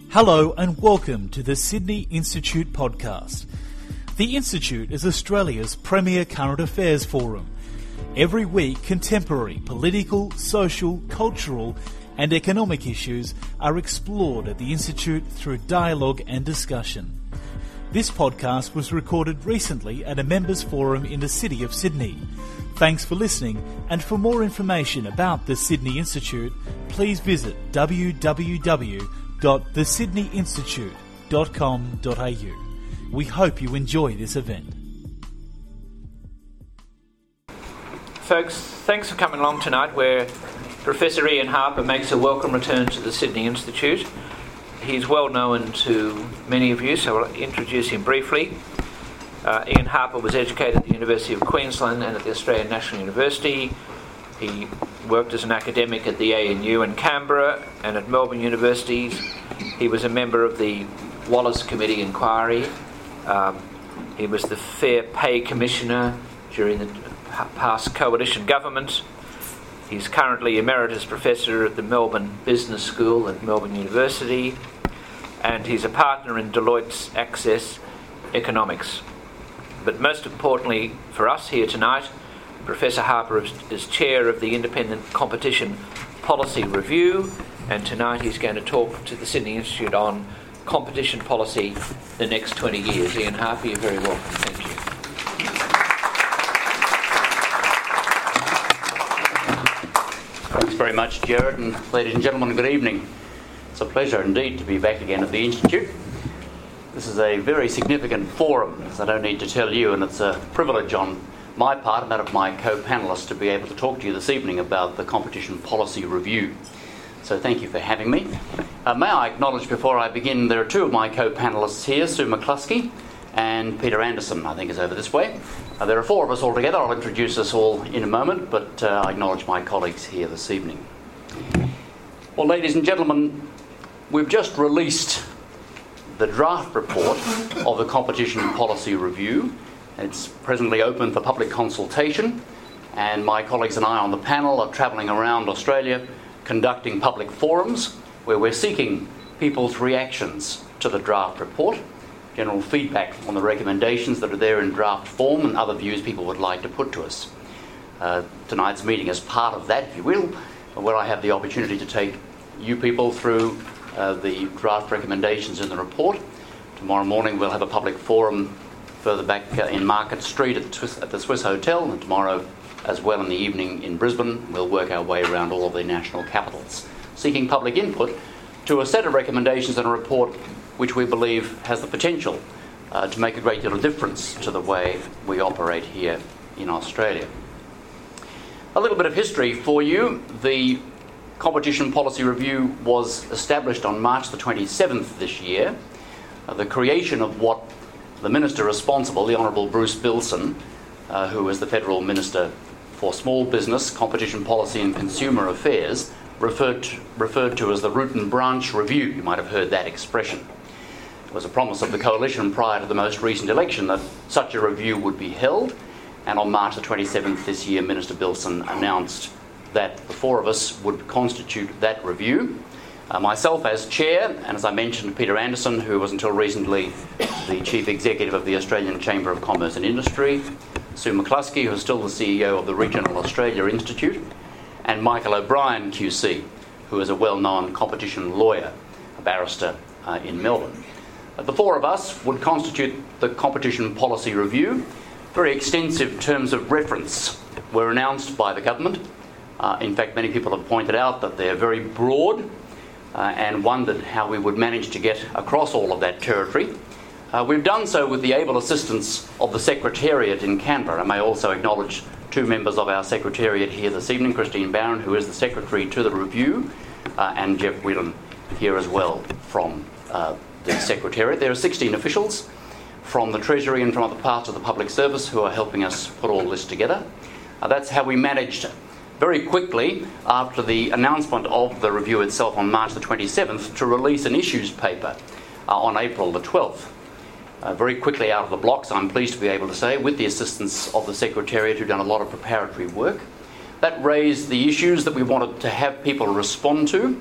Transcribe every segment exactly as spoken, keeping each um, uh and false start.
Hello and welcome to the Sydney Institute podcast. The Institute is Australia's premier current affairs forum. Every week, contemporary political, social, cultural and economic issues are explored at the Institute through dialogue and discussion. This podcast was recorded recently at a members' forum in the City of Sydney. Thanks for listening, and for more information about the Sydney Institute, please visit w w w dot the sydney institute dot com dot a u. We hope you enjoy this event. Folks, thanks for coming along tonight, where Professor Ian Harper makes a welcome return to the Sydney Institute. He's well known to many of you, so I'll introduce him briefly. Uh, Ian Harper was educated at the University of Queensland and at the Australian National University. He worked as an academic at the A N U in Canberra and at Melbourne universities. He was a member of the Wallace Committee Inquiry. Um, he was the Fair Pay Commissioner during the past coalition government. He's currently Emeritus Professor at the Melbourne Business School at Melbourne University, and he's a partner in Deloitte's Access Economics. But most importantly for us here tonight, Professor Harper is Chair of the Independent Competition Policy Review, and tonight he's going to talk to the Sydney Institute on competition policy the next twenty years. Ian Harper, you're very welcome. Thank you. Thanks very much, Jared, and ladies and gentlemen, good evening. It's a pleasure indeed to be back again at the Institute. This is a very significant forum, as I don't need to tell you, and it's a privilege on my part and that of my co-panellists to be able to talk to you this evening about the Competition Policy Review. So thank you for having me. Uh, may I acknowledge before I begin, there are two of my co-panellists here, Sue McCluskey and Peter Anderson, I think is over this way. Uh, there are four of us all together. I'll introduce us all in a moment, but uh, I acknowledge my colleagues here this evening. Well, ladies and gentlemen, we've just released the draft report of the Competition Policy Review. It's presently open for public consultation, and my colleagues and I on the panel are travelling around Australia conducting public forums where we're seeking people's reactions to the draft report, general feedback on the recommendations that are there in draft form, and other views people would like to put to us. Uh, tonight's meeting is part of that, if you will, where I have the opportunity to take you people through uh, the draft recommendations in the report. Tomorrow morning we'll have a public forum further back uh, in Market Street at the, Swiss, at the Swiss Hotel, and tomorrow as well in the evening in Brisbane. We'll work our way around all of the national capitals, seeking public input to a set of recommendations and a report which we believe has the potential uh, to make a great deal of difference to the way we operate here in Australia. A little bit of history for you. The Competition Policy Review was established on March the twenty-seventh this year. Uh, the creation of what the Minister responsible, the Honourable Bruce Bilson, uh, who was the Federal Minister for Small Business, Competition Policy and Consumer Affairs, referred to, referred to as the Root and Branch Review. You might have heard that expression. It was a promise of the Coalition prior to the most recent election that such a review would be held, and on March the twenty-seventh this year, Minister Bilson announced that the four of us would constitute that review. Uh, myself as chair, and as I mentioned, Peter Anderson, who was until recently the chief executive of the Australian Chamber of Commerce and Industry, Sue McCluskey, who is still the C E O of the Regional Australia Institute, and Michael O'Brien Q C, who is a well-known competition lawyer, a barrister uh, in Melbourne. Uh, the four of us would constitute the Competition Policy Review. Very extensive terms of reference were announced by the government. Uh, in fact, many people have pointed out that they're very broad, Uh, and wondered how we would manage to get across all of that territory. Uh, we've done so with the able assistance of the Secretariat in Canberra. I may also acknowledge two members of our Secretariat here this evening, Christine Barron, who is the Secretary to the review, uh, and Jeff Whelan here as well from uh, the Secretariat. There are sixteen officials from the Treasury and from other parts of the public service who are helping us put all this together. Uh, that's how we managed very quickly, after the announcement of the review itself on March the twenty-seventh, to release an issues paper uh, on April the twelfth. Uh, very quickly out of the blocks, I'm pleased to be able to say, with the assistance of the Secretariat, who've done a lot of preparatory work. That raised the issues that we wanted to have people respond to.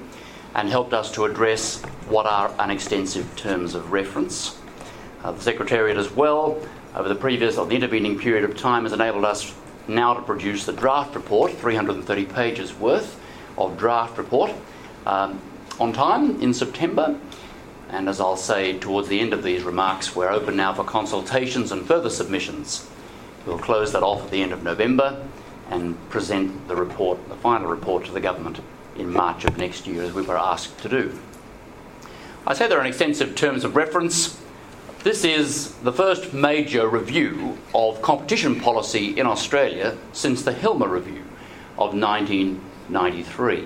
and helped us to address what are unextensive terms of reference. Uh, the Secretariat as well, over the previous or the intervening period of time, has enabled us now to produce the draft report, three hundred thirty pages worth of draft report, um, on time in September. And as I'll say towards the end of these remarks, we're open now for consultations and further submissions. We'll close that off at the end of November and present the report, the final report, to the government in March of next year, as we were asked to do. I say there are extensive terms of reference. This is the first major review of competition policy in Australia since the Hilmer Review of nineteen ninety-three.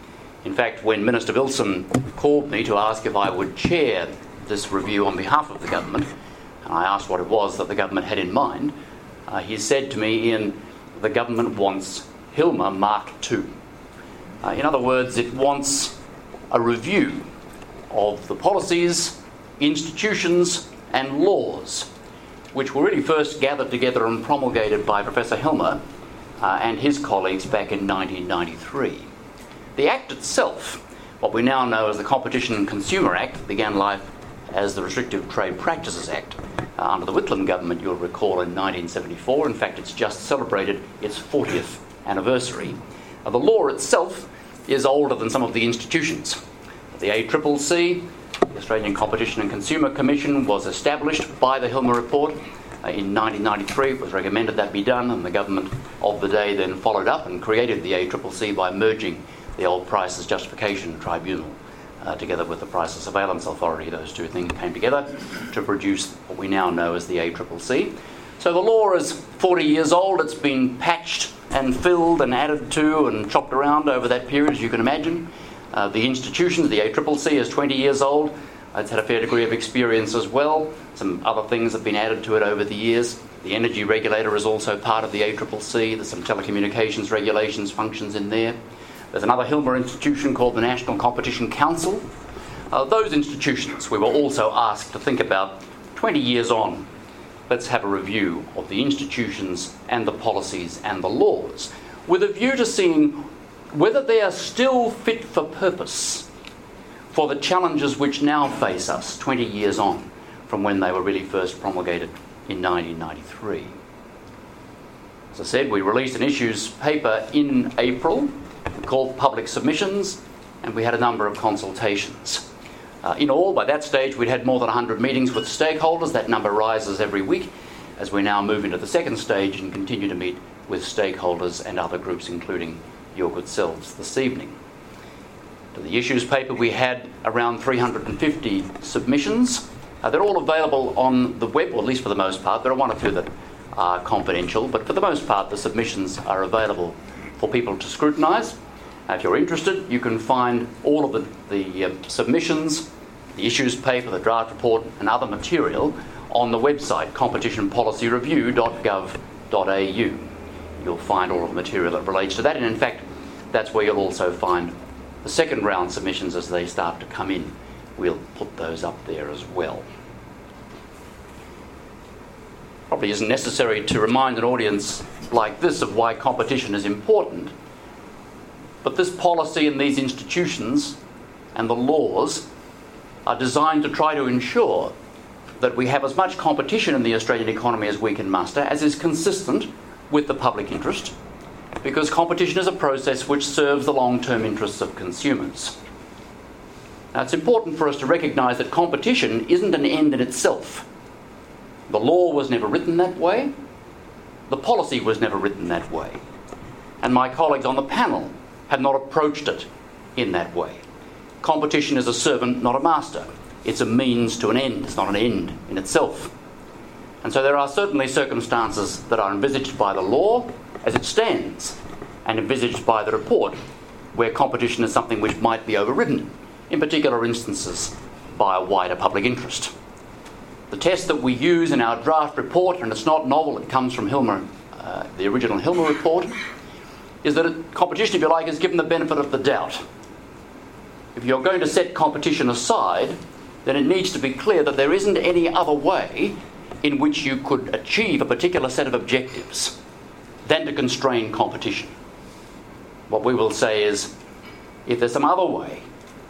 In fact, when Minister Vilson called me to ask if I would chair this review on behalf of the government, and I asked what it was that the government had in mind, uh, he said to me, Ian, the government wants Hilmer Mark two. Uh, in other words, it wants a review of the policies, institutions and laws which were really first gathered together and promulgated by Professor Hilmer uh, and his colleagues back in nineteen ninety-three. The Act itself, what we now know as the Competition and Consumer Act, began life as the Restrictive Trade Practices Act uh, under the Whitlam government, you'll recall, in nineteen seventy-four. In fact, it's just celebrated its fortieth anniversary. Uh, the law itself is older than some of the institutions. The A C C C, the Australian Competition and Consumer Commission, was established by the Hilmer Report uh, in nineteen ninety-three. It was recommended that be done, and the government of the day then followed up and created the A C C C by merging the old Prices Justification Tribunal uh, together with the Prices Surveillance Authority. Those two things came together to produce what we now know as the A C C C. So the law is forty years old. It's been patched and filled and added to and chopped around over that period, as you can imagine. Uh, the institutions, the A C C C, is twenty years old. It's had a fair degree of experience as well. Some other things have been added to it over the years. The energy regulator is also part of the A C C C. There's some telecommunications regulations functions in there. There's another Hilmer institution called the National Competition Council. Uh, those institutions we were also asked to think about twenty years on. Let's have a review of the institutions and the policies and the laws with a view to seeing whether they are still fit for purpose for the challenges which now face us twenty years on from when they were really first promulgated in nineteen ninety-three. As I said, we released an issues paper in April called Public Submissions, and we had a number of consultations. Uh, in all, by that stage, we'd had more than one hundred meetings with stakeholders. That number rises every week as we now move into the second stage and continue to meet with stakeholders and other groups, including your good selves this evening. To the issues paper, we had around three hundred fifty submissions. Uh, they're all available on the web, or at least for the most part. There are one or two that are confidential, but for the most part, the submissions are available for people to scrutinise. Uh, if you're interested, you can find all of the, the uh, submissions, the issues paper, the draft report and other material on the website competition policy review dot gov dot a u. You'll find all of the material that relates to that, and in fact that's where you'll also find the second round submissions as they start to come in. We'll put those up there as well. Probably isn't necessary to remind an audience like this of why competition is important. But this policy and these institutions and the laws are designed to try to ensure that we have as much competition in the Australian economy as we can muster, as is consistent with the public interest, because competition is a process which serves the long-term interests of consumers. Now, it's important for us to recognise that competition isn't an end in itself. The law was never written that way. The policy was never written that way. And my colleagues on the panel have not approached it in that way. Competition is a servant, not a master. It's a means to an end. It's not an end in itself. And so there are certainly circumstances that are envisaged by the law as it stands and envisaged by the report where competition is something which might be overridden, in particular instances by a wider public interest. The test that we use in our draft report, and it's not novel, it comes from Hilmer, uh, the original Hilmer report, is that competition, if you like, is given the benefit of the doubt. If you're going to set competition aside, then it needs to be clear that there isn't any other way in which you could achieve a particular set of objectives than to constrain competition. What we will say is, if there's some other way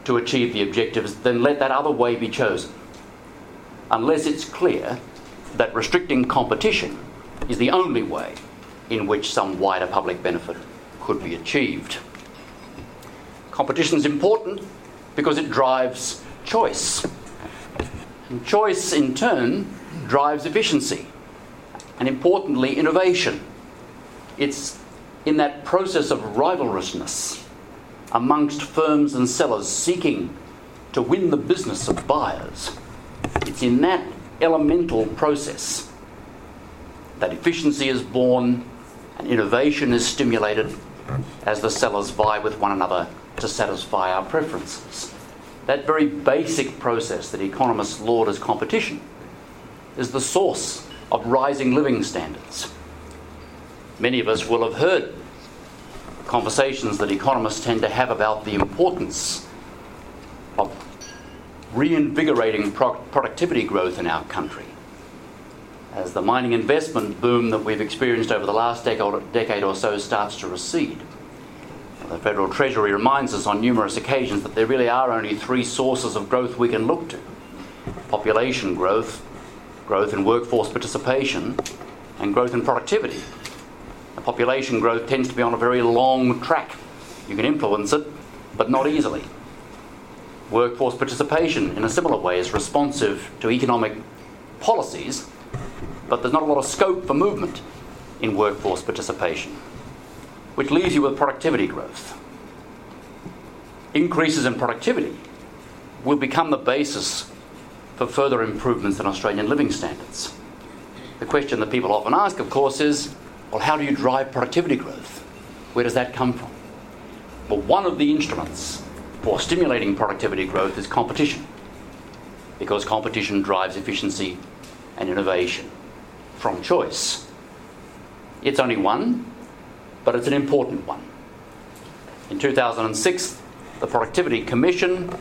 to achieve the objectives, then let that other way be chosen, unless it's clear that restricting competition is the only way in which some wider public benefit could be achieved. Competition is important because it drives choice. And choice, in turn, drives efficiency and, importantly, innovation. It's in that process of rivalrousness amongst firms and sellers seeking to win the business of buyers. It's in that elemental process that efficiency is born and innovation is stimulated as the sellers vie with one another to satisfy our preferences. That very basic process that economists laud as competition is the source of rising living standards. Many of us will have heard conversations that economists tend to have about the importance of reinvigorating pro- productivity growth in our country. As the mining investment boom that we've experienced over the last decade, decade or so starts to recede, the Federal Treasury reminds us on numerous occasions that there really are only three sources of growth we can look to: population growth, growth in workforce participation, and growth in productivity. The population growth tends to be on a very long track. You can influence it, but not easily. Workforce participation, in a similar way, is responsive to economic policies, but there's not a lot of scope for movement in workforce participation, which leaves you with productivity growth. Increases in productivity will become the basis for further improvements in Australian living standards. The question that people often ask, of course, is, well, how do you drive productivity growth? Where does that come from? Well, one of the instruments for stimulating productivity growth is competition, because competition drives efficiency and innovation from choice. It's only one, but it's an important one. In two thousand six, the Productivity Commission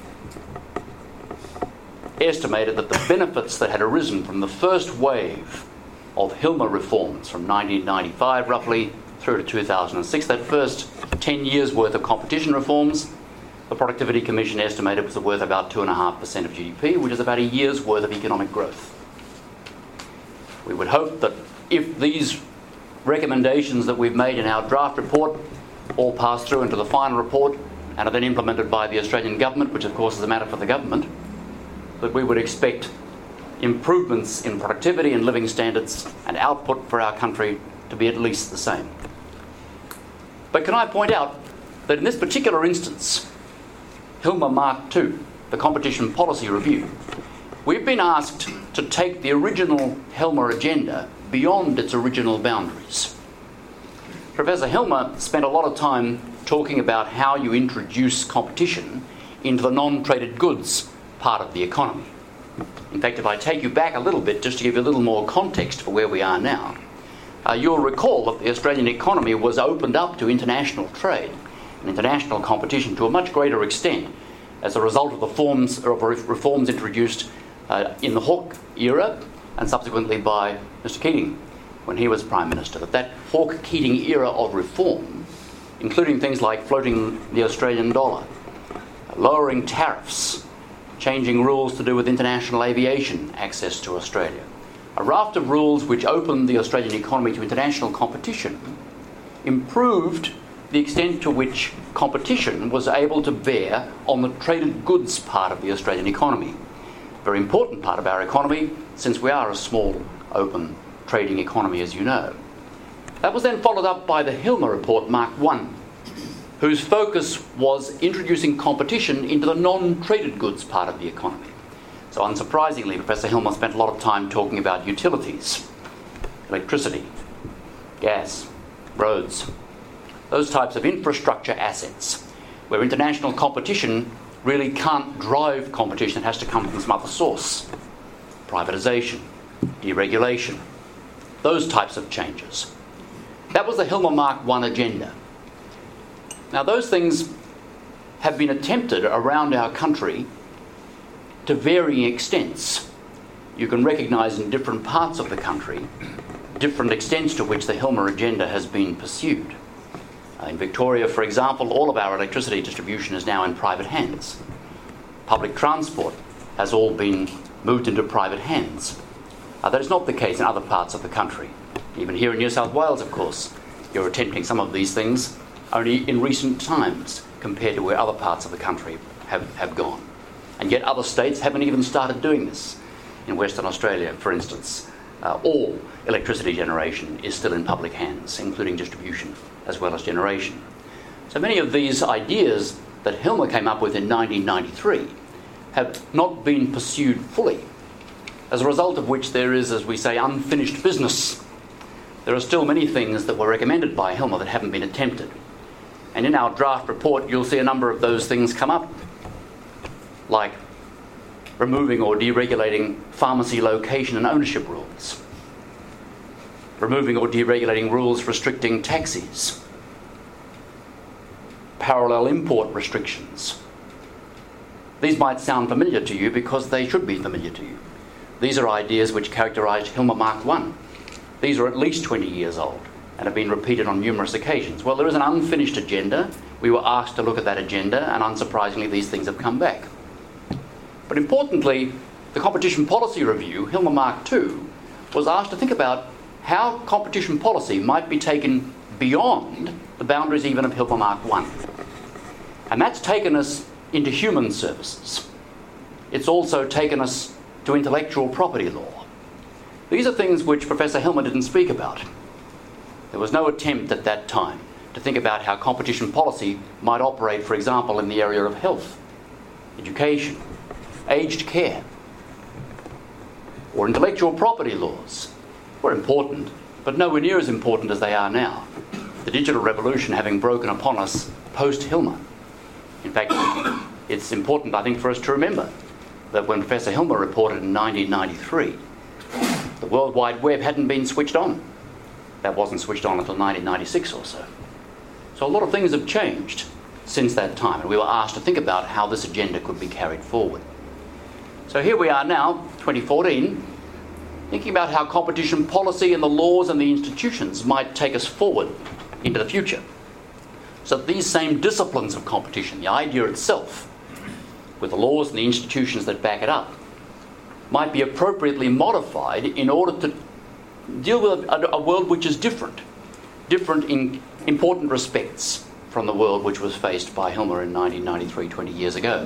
estimated that the benefits that had arisen from the first wave of Hilmer reforms from nineteen ninety-five roughly through to two thousand six, that first ten years worth of competition reforms, the Productivity Commission estimated was worth about two point five percent of G D P, which is about a year's worth of economic growth. We would hope that if these recommendations that we've made in our draft report all pass through into the final report and are then implemented by the Australian government, which of course is a matter for the government, that we would expect improvements in productivity and living standards and output for our country to be at least the same. But can I point out that in this particular instance, Hilmer Mark two, the Competition Policy Review, we've been asked to take the original Hilmer agenda beyond its original boundaries. Professor Hilmer spent a lot of time talking about how you introduce competition into the non-traded goods part of the economy. In fact, if I take you back a little bit, just to give you a little more context for where we are now, uh, you'll recall that the Australian economy was opened up to international trade and international competition to a much greater extent as a result of the forms of reforms introduced uh, in the Hawke era and subsequently by Mister Keating when he was Prime Minister. That that Hawke-Keating era of reform, including things like floating the Australian dollar, lowering tariffs, changing rules to do with international aviation access to Australia, a raft of rules which opened the Australian economy to international competition, improved the extent to which competition was able to bear on the traded goods part of the Australian economy. A very important part of our economy, since we are a small, open trading economy, as you know. That was then followed up by the Hilmer Report Mark one, whose focus was introducing competition into the non-traded goods part of the economy. So unsurprisingly, Professor Hilmer spent a lot of time talking about utilities, electricity, gas, roads, those types of infrastructure assets where international competition really can't drive competition. It has to come from some other source. Privatisation, deregulation, those types of changes. That was the Hilmer Mark one agenda. Now, those things have been attempted around our country to varying extents. You can recognise in different parts of the country different extents to which the Hilmer agenda has been pursued. Uh, in Victoria, for example, all of our electricity distribution is now in private hands. public transport has all been moved into private hands. Uh, that is not the case in other parts of the country. Even here in New South Wales, of course, you're attempting some of these things only in recent times compared to where other parts of the country have, have gone. And yet other states haven't even started doing this. In Western Australia, for instance, uh, all electricity generation is still in public hands, including distribution as well as generation. So many of these ideas that Hilmer came up with in nineteen ninety-three have not been pursued fully, as a result of which there is, as we say, unfinished business. There are still many things that were recommended by Hilmer that haven't been attempted. And in our draft report, you'll see a number of those things come up, like removing or deregulating pharmacy location and ownership rules, removing or deregulating rules restricting taxis, parallel import restrictions. These might sound familiar to you because they should be familiar to you. These are ideas which characterised Hilmer Mark One. These are at least twenty years old and have been repeated on numerous occasions. Well, there is an unfinished agenda. We were asked to look at that agenda, and unsurprisingly, these things have come back. But importantly, the Competition Policy Review, Hilmer Mark Two, was asked to think about how competition policy might be taken beyond the boundaries even of Hilmer Mark One. And that's taken us into human services. It's also taken us to intellectual property law. These are things which Professor Hilmer didn't speak about. There was no attempt at that time to think about how competition policy might operate, for example, in the area of health, education, aged care, or intellectual property laws. Were important, but nowhere near as important as they are now. The digital revolution having broken upon us post-Hilmer. In fact, it's important, I think, for us to remember that when Professor Hilmer reported in nineteen ninety-three, the World Wide Web hadn't been switched on. That wasn't switched on until nineteen ninety-six or so. So a lot of things have changed since that time, and we were asked to think about how this agenda could be carried forward. So here we are now, twenty fourteen, thinking about how competition policy and the laws and the institutions might take us forward into the future. So that these same disciplines of competition, the idea itself, with the laws and the institutions that back it up, might be appropriately modified in order to deal with a, a world which is different, different in important respects from the world which was faced by Hilmer in nineteen ninety-three, twenty years ago.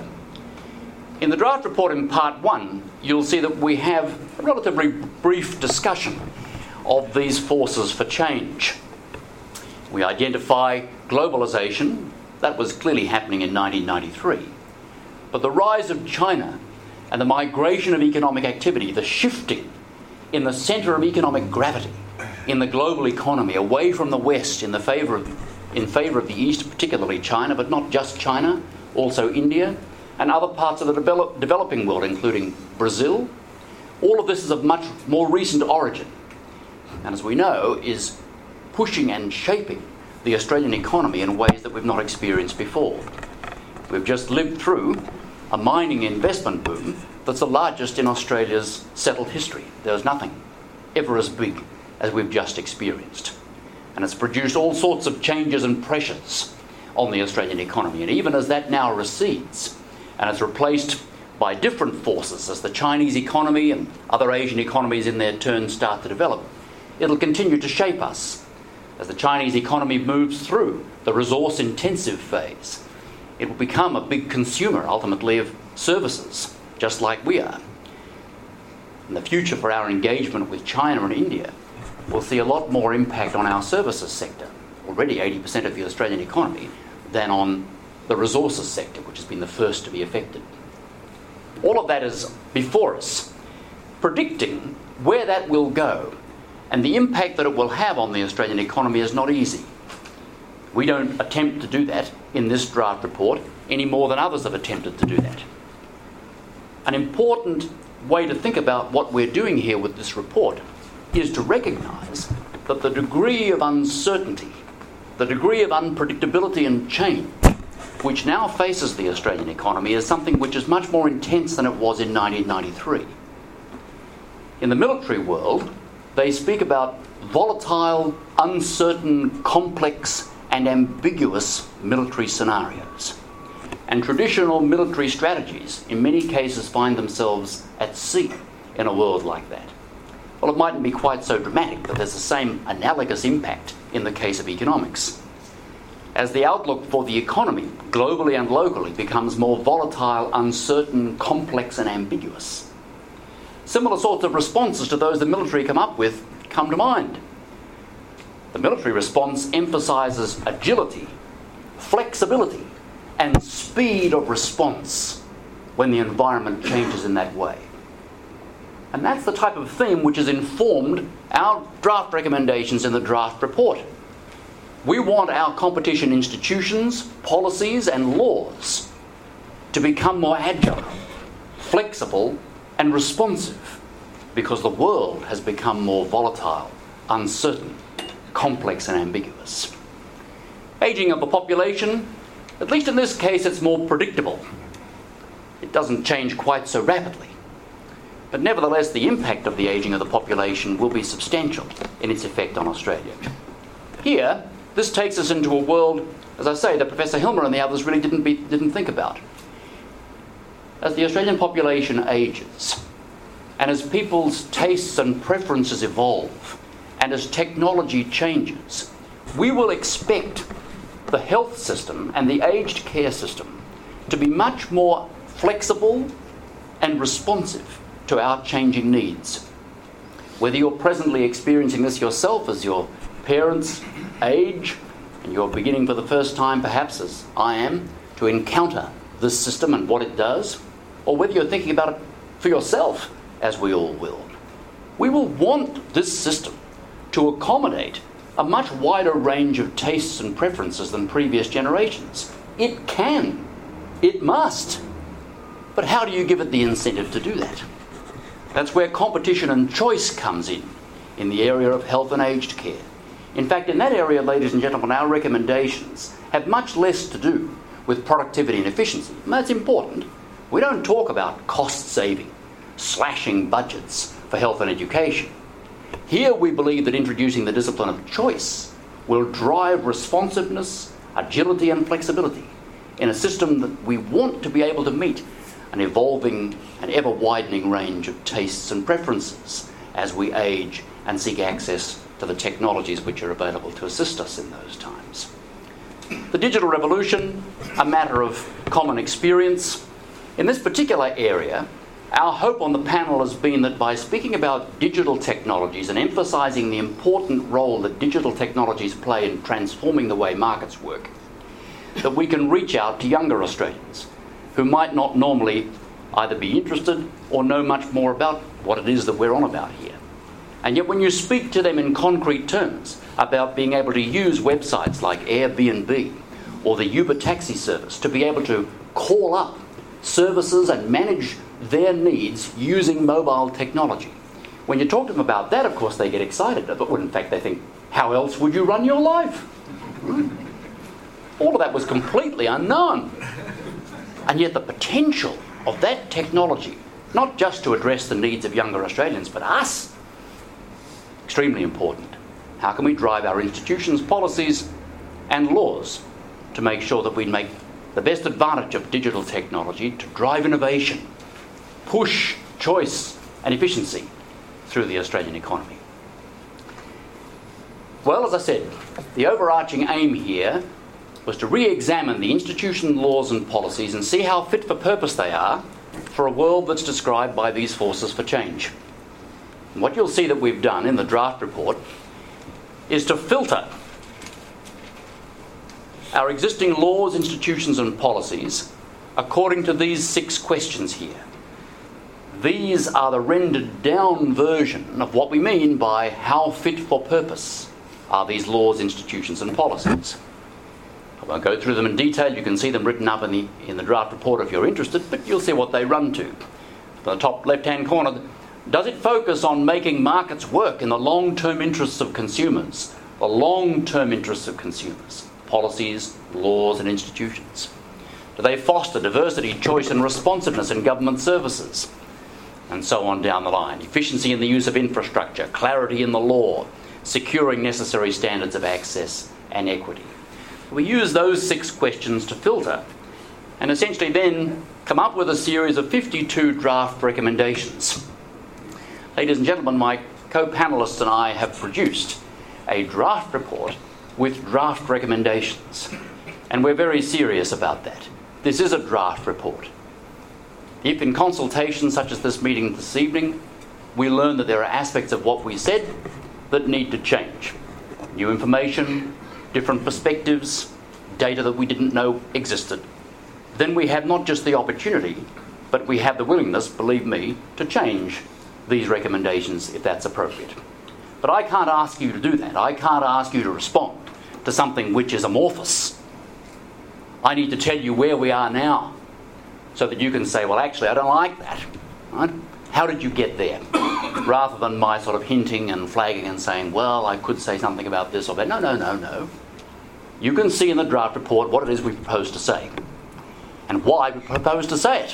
In the draft report in part one, you'll see that we have a relatively brief discussion of these forces for change. We identify globalisation. That was clearly happening in nineteen ninety-three. But the rise of China and the migration of economic activity, the shifting in the centre of economic gravity in the global economy away from the West in the favour of, in favour of the East, particularly China, but not just China, also India, and other parts of the develop, developing world, including Brazil. All of this is of much more recent origin, and as we know, is pushing and shaping the Australian economy in ways that we've not experienced before. We've just lived through a mining investment boom that's the largest in Australia's settled history. There's nothing ever as big as we've just experienced. And it's produced all sorts of changes and pressures on the Australian economy. And even as that now recedes, and it's replaced by different forces as the Chinese economy and other Asian economies in their turn start to develop, it'll continue to shape us. As the Chinese economy moves through the resource-intensive phase, it will become a big consumer, ultimately, of services, just like we are. And the future for our engagement with China and India will see a lot more impact on our services sector, already eighty percent of the Australian economy, than on the resources sector, which has been the first to be affected. All of that is before us. Predicting where that will go and the impact that it will have on the Australian economy is not easy. We don't attempt to do that in this draft report any more than others have attempted to do that. An important way to think about what we're doing here with this report is to recognise that the degree of uncertainty, the degree of unpredictability and change which now faces the Australian economy is something which is much more intense than it was in nineteen ninety-three. In the military world, they speak about volatile, uncertain, complex and ambiguous military scenarios. And traditional military strategies, in many cases, find themselves at sea in a world like that. Well, it mightn't be quite so dramatic, but there's the same analogous impact in the case of economics. As the outlook for the economy, globally and locally, becomes more volatile, uncertain, complex and ambiguous, similar sorts of responses to those the military come up with come to mind. The military response emphasises agility, flexibility and speed of response when the environment changes in that way. And that's the type of theme which has informed our draft recommendations in the draft report. We want our competition institutions, policies and laws to become more agile, flexible and responsive, because the world has become more volatile, uncertain, complex and ambiguous. Ageing of the population, at least in this case, it's more predictable. It doesn't change quite so rapidly. But nevertheless, the impact of the ageing of the population will be substantial in its effect on Australia. Here, this takes us into a world, as I say, that Professor Hilmer and the others really didn't, be, didn't think about. As the Australian population ages, and as people's tastes and preferences evolve, and as technology changes, we will expect the health system and the aged care system to be much more flexible and responsive to our changing needs. Whether you're presently experiencing this yourself as your parents age, and you're beginning for the first time, perhaps as I am, to encounter this system and what it does, or whether you're thinking about it for yourself, as we all will, we will want this system to accommodate a much wider range of tastes and preferences than previous generations. It can. It must. But how do you give it the incentive to do that? That's where competition and choice comes in, in the area of health and aged care. In fact, in that area, ladies and gentlemen, our recommendations have much less to do with productivity and efficiency. And that's important. We don't talk about cost saving, slashing budgets for health and education. Here we believe that introducing the discipline of choice will drive responsiveness, agility and flexibility in a system that we want to be able to meet an evolving and ever-widening range of tastes and preferences as we age and seek access to the technologies which are available to assist us in those times. The digital revolution, a matter of common experience. In this particular area, our hope on the panel has been that by speaking about digital technologies and emphasising the important role that digital technologies play in transforming the way markets work, that we can reach out to younger Australians who might not normally either be interested or know much more about what it is that we're on about here. And yet when you speak to them in concrete terms about being able to use websites like Airbnb or the Uber taxi service to be able to call up services and manage their needs using mobile technology, when you talk to them about that, of course, they get excited. But in fact, they think, how else would you run your life? All of that was completely unknown. And yet the potential of that technology, not just to address the needs of younger Australians, but us, extremely important. How can we drive our institutions, policies and laws to make sure that we make the best advantage of digital technology to drive innovation, push choice and efficiency through the Australian economy? Well, as I said, the overarching aim here was to re-examine the institution, laws and policies and see how fit for purpose they are for a world that's described by these forces for change. And what you'll see that we've done in the draft report is to filter our existing laws, institutions and policies according to these six questions here. These are the rendered down version of what we mean by how fit for purpose are these laws, institutions and policies. I won't go through them in detail. You can see them written up in the, in the draft report if you're interested, but you'll see what they run to. From the top left-hand corner, does it focus on making markets work in the long-term interests of consumers? The long-term interests of consumers, policies, laws and institutions. Do they foster diversity, choice and responsiveness in government services? And so on down the line. Efficiency in the use of infrastructure, clarity in the law, securing necessary standards of access and equity. We use those six questions to filter and essentially then come up with a series of fifty-two draft recommendations. Ladies and gentlemen, my co-panellists and I have produced a draft report with draft recommendations, and we're very serious about that. This is a draft report. If in consultations such as this meeting this evening, we learn that there are aspects of what we said that need to change, new information, different perspectives, data that we didn't know existed, then we have not just the opportunity, but we have the willingness, believe me, to change these recommendations if that's appropriate. But I can't ask you to do that. I can't ask you to respond to something which is amorphous. I need to tell you where we are now so that you can say, well, actually, I don't like that. Right? How did you get there? Rather than my sort of hinting and flagging and saying, well, I could say something about this or that. No, no, no, no. You can see in the draft report what it is we propose to say and why we propose to say it.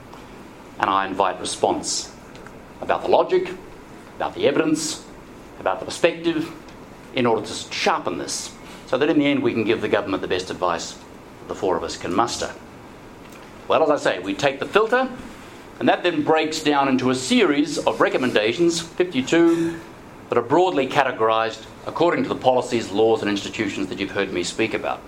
And I invite response about the logic, about the evidence, about the perspective, in order to sharpen this, so that in the end we can give the government the best advice the four of us can muster. Well, as I say, we take the filter, and that then breaks down into a series of recommendations, fifty-two, that are broadly categorised according to the policies, laws and institutions that you've heard me speak about.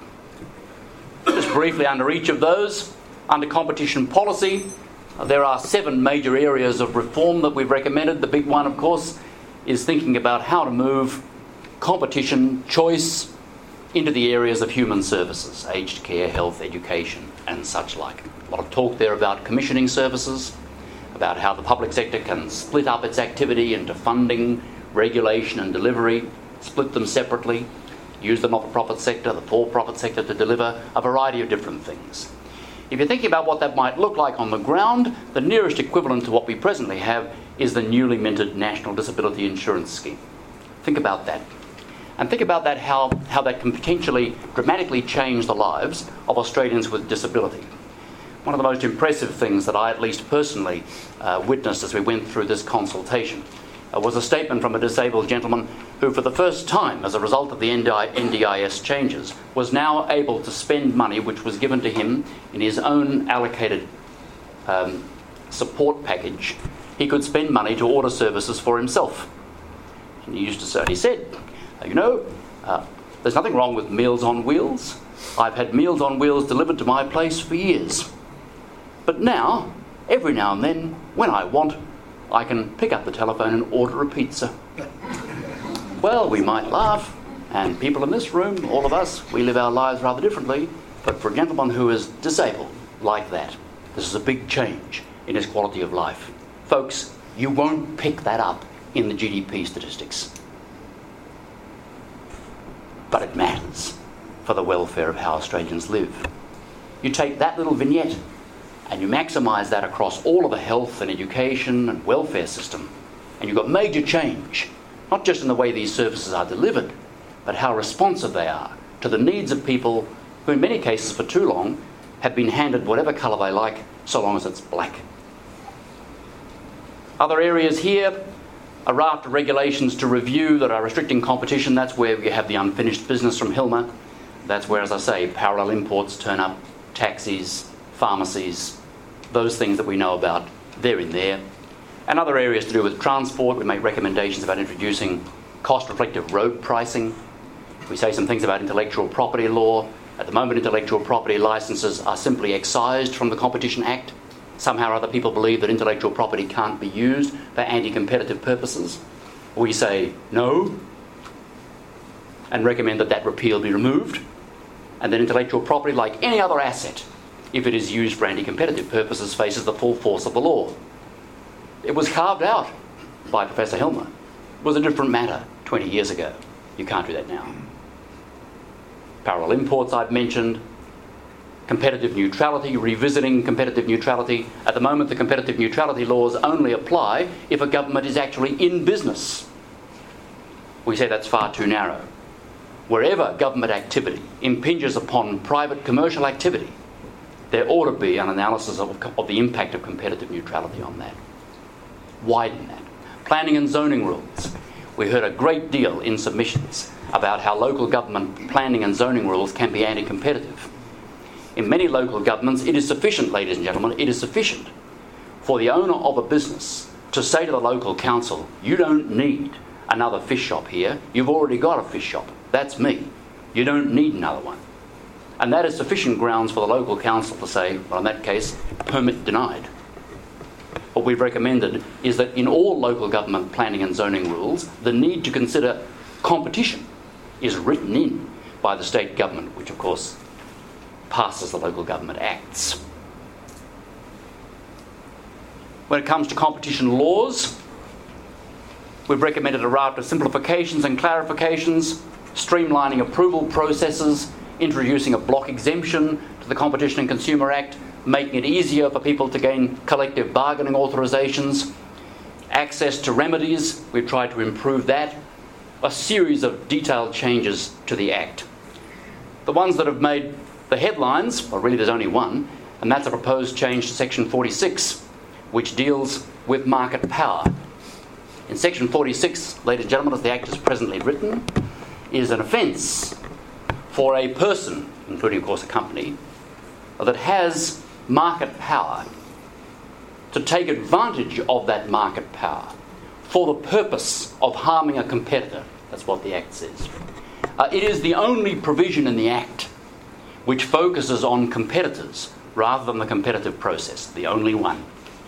Just briefly under each of those, under competition policy, there are seven major areas of reform that we've recommended. The big one, of course, is thinking about how to move competition, choice, into the areas of human services, aged care, health, education and such like. A lot of talk there about commissioning services, about how the public sector can split up its activity into funding, regulation and delivery, split them separately, use the not-for-profit sector, the for-profit sector to deliver a variety of different things. If you're thinking about what that might look like on the ground, the nearest equivalent to what we presently have is the newly minted National Disability Insurance Scheme. Think about that. And think about that, how, how that can potentially dramatically change the lives of Australians with disability. One of the most impressive things that I at least personally uh, witnessed as we went through this consultation uh, was a statement from a disabled gentleman who, for the first time, as a result of the N D I S changes, was now able to spend money which was given to him in his own allocated um, support package. He could spend money to order services for himself. And he used to say, he said, you know, uh, there's nothing wrong with Meals on Wheels. I've had Meals on Wheels delivered to my place for years. But now, every now and then, when I want, I can pick up the telephone and order a pizza. Well, we might laugh, and people in this room, all of us, we live our lives rather differently, but for a gentleman who is disabled like that, this is a big change in his quality of life. Folks, you won't pick that up in the G D P statistics. But it matters for the welfare of how Australians live. You take that little vignette and you maximise that across all of the health and education and welfare system, and you've got major change, not just in the way these services are delivered, but how responsive they are to the needs of people who in many cases for too long have been handed whatever colour they like, so long as it's black. Other areas here, a raft of regulations to review that are restricting competition. That's where you have the unfinished business from Hilmer. That's where, as I say, parallel imports turn up, taxis, pharmacies, those things that we know about, they're in there. And other areas to do with transport, we make recommendations about introducing cost-reflective road pricing. We say some things about intellectual property law. At the moment, intellectual property licences are simply excised from the Competition Act. Somehow or other people believe that intellectual property can't be used for anti-competitive purposes. We say no and recommend that that repeal be removed, and that intellectual property, like any other asset, if it is used for anti-competitive purposes, faces the full force of the law. It was carved out by Professor Hilmer. It was a different matter twenty years ago. You can't do that now. Parallel imports I've mentioned. Competitive neutrality, revisiting competitive neutrality. At the moment, the competitive neutrality laws only apply if a government is actually in business. We say that's far too narrow. Wherever government activity impinges upon private commercial activity, there ought to be an analysis of, of the impact of competitive neutrality on that. Widen that. Planning and zoning rules. We heard a great deal in submissions about how local government planning and zoning rules can be anti-competitive. In many local governments, it is sufficient, ladies and gentlemen, it is sufficient for the owner of a business to say to the local council, you don't need another fish shop here. You've already got a fish shop. That's me. You don't need another one. And that is sufficient grounds for the local council to say, well, in that case, permit denied. What we've recommended is that in all local government planning and zoning rules, the need to consider competition is written in by the state government, which of course passes the Local Government Acts. When it comes to competition laws, we've recommended a raft of simplifications and clarifications, streamlining approval processes, introducing a block exemption to the Competition and Consumer Act, making it easier for people to gain collective bargaining authorisations, access to remedies, we've tried to improve that, a series of detailed changes to the Act. The ones that have made the headlines, well really there's only one, and that's a proposed change to Section forty-six, which deals with market power. In Section forty-six, ladies and gentlemen, as the Act is presently written, is an offence for a person, including of course a company, that has market power to take advantage of that market power for the purpose of harming a competitor. That's what the Act says. Uh, it is the only provision in the Act which focuses on competitors rather than the competitive process, the only one.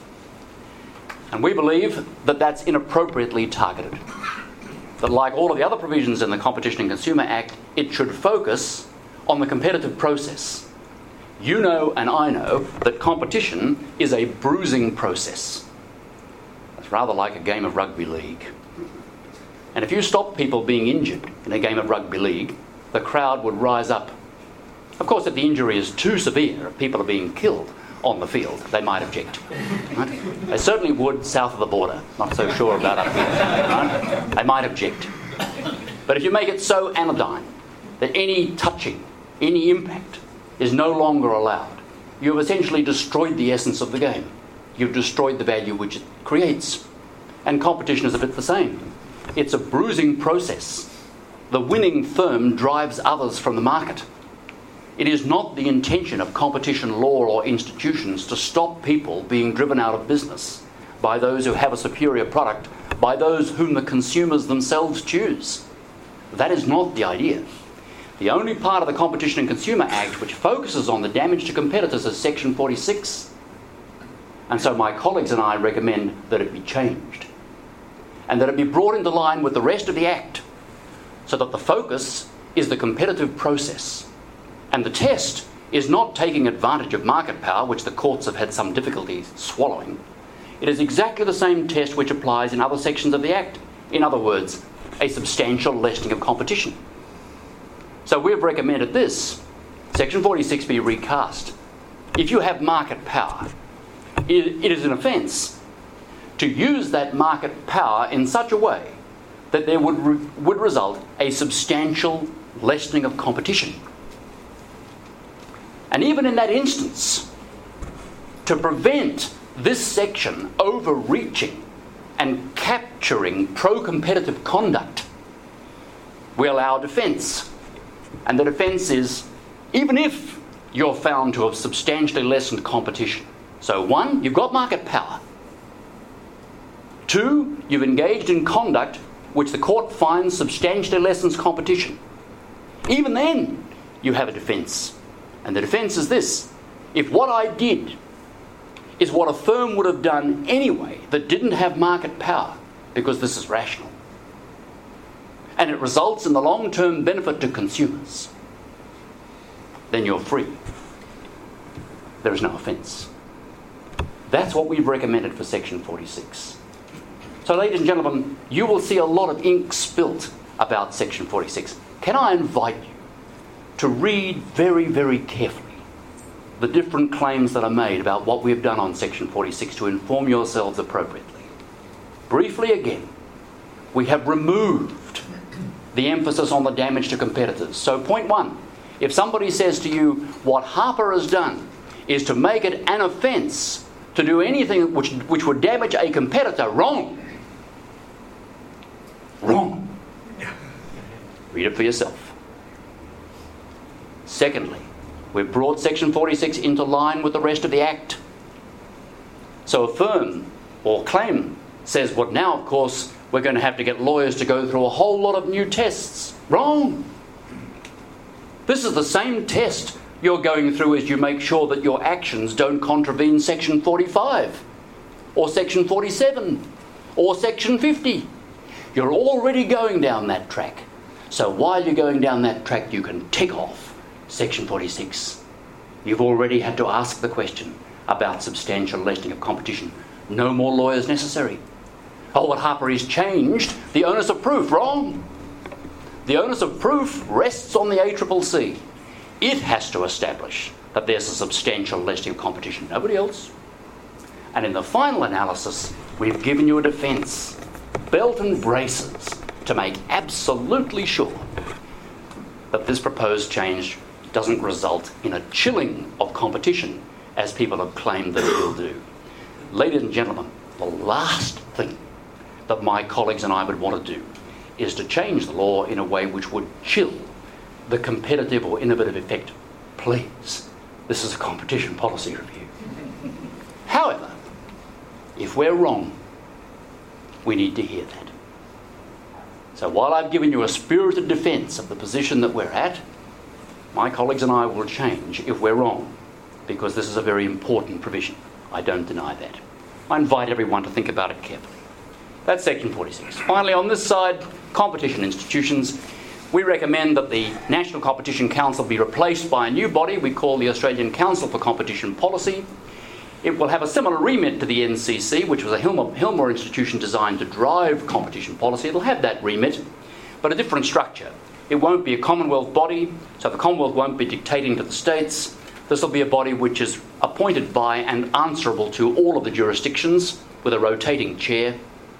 And we believe that that's inappropriately targeted. That like all of the other provisions in the Competition and Consumer Act, it should focus on the competitive process. You know and I know that competition is a bruising process. It's rather like a game of rugby league. And if you stop people being injured in a game of rugby league, the crowd would rise up. Of course, if the injury is too severe, if people are being killed on the field, they might object. Right? They certainly would south of the border. Not so sure about up here. Right? They might object. But if you make it so anodyne that any touching, any impact is no longer allowed, you've essentially destroyed the essence of the game. You've destroyed the value which it creates. And competition is a bit the same. It's a bruising process. The winning firm drives others from the market. It is not the intention of competition law or institutions to stop people being driven out of business by those who have a superior product, by those whom the consumers themselves choose. That is not the idea. The only part of the Competition and Consumer Act which focuses on the damage to competitors is Section forty-six. And so my colleagues and I recommend that it be changed and that it be brought into line with the rest of the Act so that the focus is the competitive process. And the test is not taking advantage of market power, which the courts have had some difficulty swallowing. It is exactly the same test which applies in other sections of the Act. In other words, a substantial lessening of competition. So we've recommended this. Section forty-six be recast. If you have market power, it, it is an offence to use that market power in such a way that there would, re- would result a substantial lessening of competition. And even in that instance, to prevent this section overreaching and capturing pro-competitive conduct, we allow defence. And the defence is, even if you're found to have substantially lessened competition. So one, you've got market power. Two, you've engaged in conduct which the court finds substantially lessens competition. Even then, you have a defence. And the defence is this: if what I did is what a firm would have done anyway that didn't have market power, because this is rational, and it results in the long-term benefit to consumers, then you're free. There is no offence. That's what we've recommended for Section forty-six. So, ladies and gentlemen, you will see a lot of ink spilt about Section forty-six. Can I invite you to read very, very carefully the different claims that are made about what we've done on Section forty-six to inform yourselves appropriately. Briefly again, we have removed the emphasis on the damage to competitors. So point one, if somebody says to you, what Harper has done is to make it an offence to do anything which, which would damage a competitor, wrong. Wrong. Read it for yourself. Secondly, We've brought Section forty-six into line with the rest of the Act. So affirm or claim says, well, now, of course, we're going to have to get lawyers to go through a whole lot of new tests. Wrong. This is the same test you're going through as you make sure that your actions don't contravene Section forty-five or Section forty-seven or Section fifty. You're already going down that track. So while you're going down that track, you can tick off Section forty-six. You've already had to ask the question about substantial lessening of competition. No more lawyers necessary. Oh, what Harper is changed the onus of proof. Wrong. The onus of proof rests on the A C C C. It has to establish that there's a substantial lessening of competition. Nobody else. And in the final analysis, we've given you a defence, belt and braces, to make absolutely sure that this proposed change doesn't result in a chilling of competition, as people have claimed that it will do. Ladies and gentlemen, the last thing that my colleagues and I would want to do is to change the law in a way which would chill the competitive or innovative effect. Please, this is a competition policy review. However, if we're wrong, we need to hear that. So while I've given you a spirited defence of the position that we're at, my colleagues and I will change if we're wrong, because this is a very important provision. I don't deny that. I invite everyone to think about it carefully. That's Section forty-six. Finally, on this side, competition institutions. We recommend that the National Competition Council be replaced by a new body we call the Australian Council for Competition Policy. It will have a similar remit to the N C C, which was a Hilmer, Hilmer institution designed to drive competition policy. It'll have that remit, but a different structure. It won't be a Commonwealth body, so the Commonwealth won't be dictating to the states. This will be a body which is appointed by and answerable to all of the jurisdictions with a rotating chair.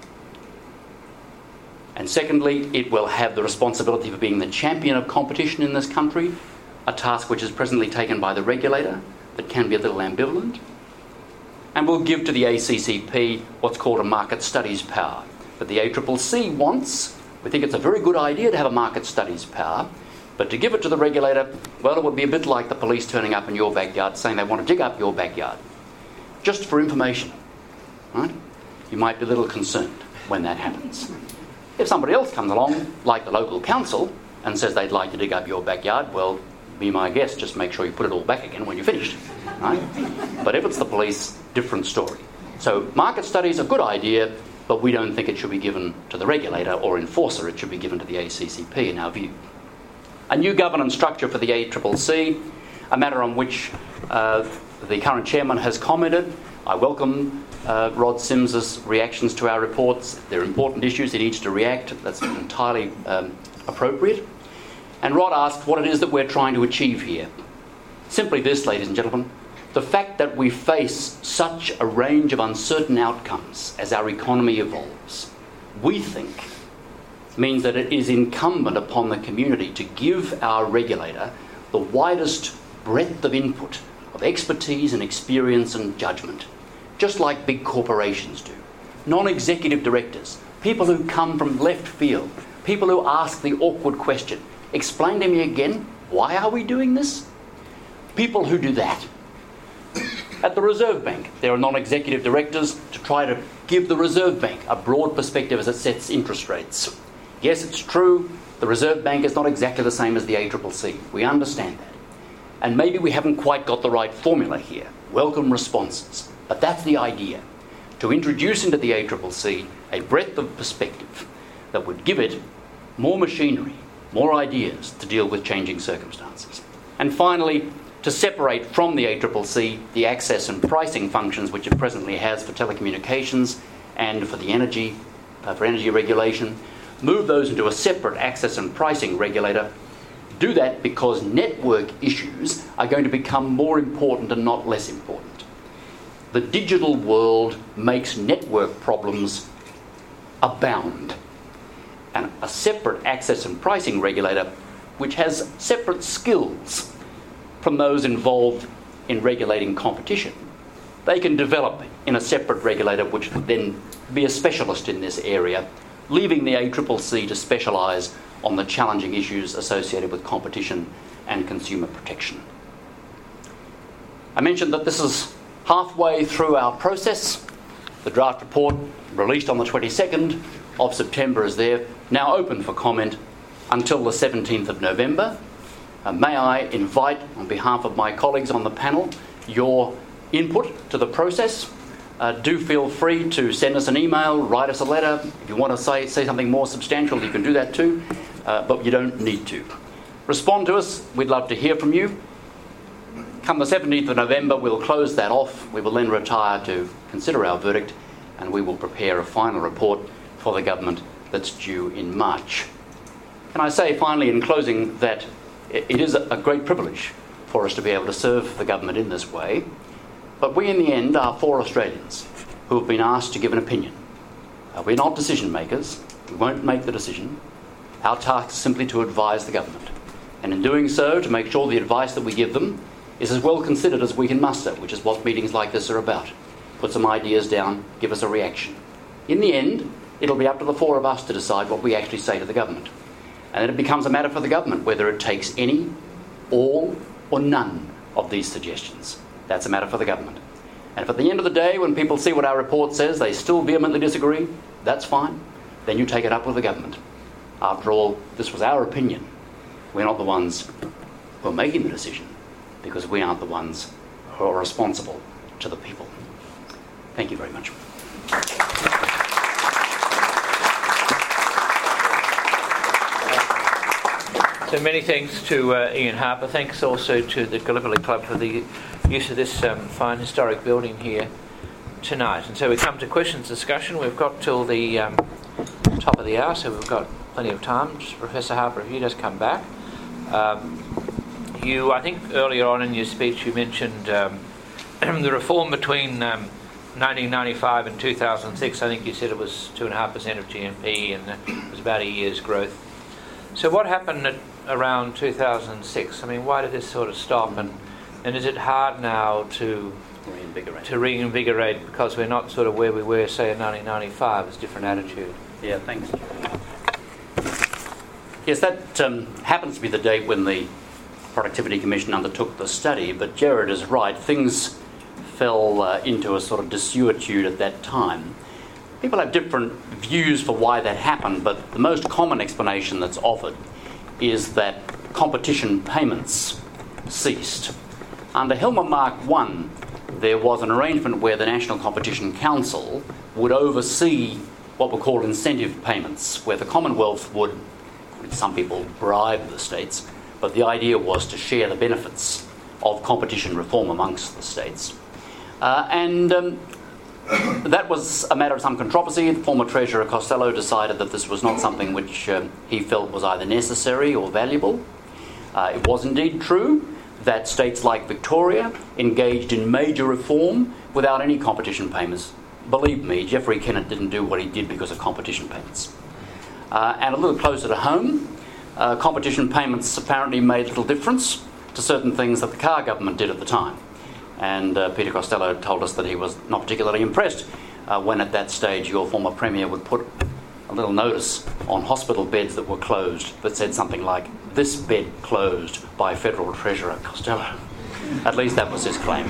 And secondly, it will have the responsibility for being the champion of competition in this country, a task which is presently taken by the regulator that can be a little ambivalent. And will give to the A C C P what's called a market studies power that the A C C C wants. We think it's a very good idea to have a market studies power, but to give it to the regulator, well, it would be a bit like the police turning up in your backyard saying they want to dig up your backyard, just for information, right? You might be a little concerned when that happens. If somebody else comes along, like the local council, and says they'd like to dig up your backyard, well, be my guest, just make sure you put it all back again when you're finished, right? But if it's the police, different story. So market studies are a good idea, but we don't think it should be given to the regulator or enforcer. It should be given to the A C C P in our view. A new governance structure for the A C C C, a matter on which uh, the current chairman has commented. I welcome uh, Rod Sims's reactions to our reports. They're important issues. He needs to react. That's entirely um, appropriate. And Rod asked what it is that we're trying to achieve here. Simply this, ladies and gentlemen, the fact that we face such a range of uncertain outcomes as our economy evolves, we think, means that it is incumbent upon the community to give our regulator the widest breadth of input, of expertise and experience and judgment, just like big corporations do. Non-executive directors, people who come from left field, people who ask the awkward question, explain to me again, why are we doing this? People who do that. At the Reserve Bank, there are non-executive directors to try to give the Reserve Bank a broad perspective as it sets interest rates. Yes, it's true, the Reserve Bank is not exactly the same as the A C C C. We understand that. And maybe we haven't quite got the right formula here. Welcome responses. But that's the idea, to introduce into the A C C C a breadth of perspective that would give it more machinery, more ideas to deal with changing circumstances. And finally, to separate from the A C C C the access and pricing functions which it presently has for telecommunications and for the energy, uh, for energy regulation, move those into a separate access and pricing regulator. Do that because network issues are going to become more important and not less important. The digital world makes network problems abound. And a separate access and pricing regulator which has separate skills from those involved in regulating competition, they can develop in a separate regulator which would then be a specialist in this area, leaving the A C C C to specialise on the challenging issues associated with competition and consumer protection. I mentioned that this is halfway through our process. The draft report, released on the twenty-second of September, is there, now open for comment until the seventeenth of November. Uh, may I invite, on behalf of my colleagues on the panel, your input to the process. Uh, do feel free to send us an email, write us a letter. If you want to say, say something more substantial, you can do that too, uh, but you don't need to. Respond to us. We'd love to hear from you. Come the seventeenth of November, we'll close that off. We will then retire to consider our verdict, and we will prepare a final report for the government that's due in March. Can I say finally in closing that it is a great privilege for us to be able to serve the government in this way, but we in the end are four Australians who have been asked to give an opinion. Uh, we're not decision makers. We won't make the decision. Our task is simply to advise the government, and in doing so to make sure the advice that we give them is as well considered as we can muster, which is what meetings like this are about. Put some ideas down, give us a reaction. In the end, it'll be up to the four of us to decide what we actually say to the government. And then it becomes a matter for the government whether it takes any, all, or none of these suggestions. That's a matter for the government. And if at the end of the day, when people see what our report says, they still vehemently disagree, that's fine. Then you take it up with the government. After all, this was our opinion. We're not the ones who are making the decision, because we aren't the ones who are responsible to the people. Thank you very much. So many thanks to uh, Ian Harper. Thanks also to the Gallipoli Club for the use of this um, fine historic building here tonight. And so we come to questions discussion. We've got till the um, top of the hour, so we've got plenty of time. Just Professor Harper, if you just come back. Um, you, I think earlier on in your speech you mentioned um, the reform between um, nineteen ninety-five and two thousand six. I think you said it was two point five percent of G N P and it was about a year's growth. So what happened at around two thousand six? I mean, why did this sort of stop? And, and is it hard now to reinvigorate. to reinvigorate because we're not sort of where we were, say, in nineteen ninety-five? It's a different attitude. Yeah, thanks. Yes, that um, happens to be the date when the Productivity Commission undertook the study, but Gerard is right. Things fell uh, into a sort of desuetude at that time. People have different views for why that happened, but the most common explanation that's offered is that competition payments ceased. Under Hilmer Mark one, there was an arrangement where the National Competition Council would oversee what were called incentive payments, where the Commonwealth would, some people, bribe the states, but the idea was to share the benefits of competition reform amongst the states. Uh, and um, that was a matter of some controversy. The former Treasurer Costello decided that this was not something which uh, he felt was either necessary or valuable. Uh, it was indeed true that states like Victoria engaged in major reform without any competition payments. Believe me, Geoffrey Kennett didn't do what he did because of competition payments. Uh, and a little closer to home, uh, competition payments apparently made little difference to certain things that the Carr government did at the time. And uh, Peter Costello told us that he was not particularly impressed uh, when at that stage your former Premier would put a little notice on hospital beds that were closed that said something like, "This bed closed by Federal Treasurer Costello." At least that was his claim.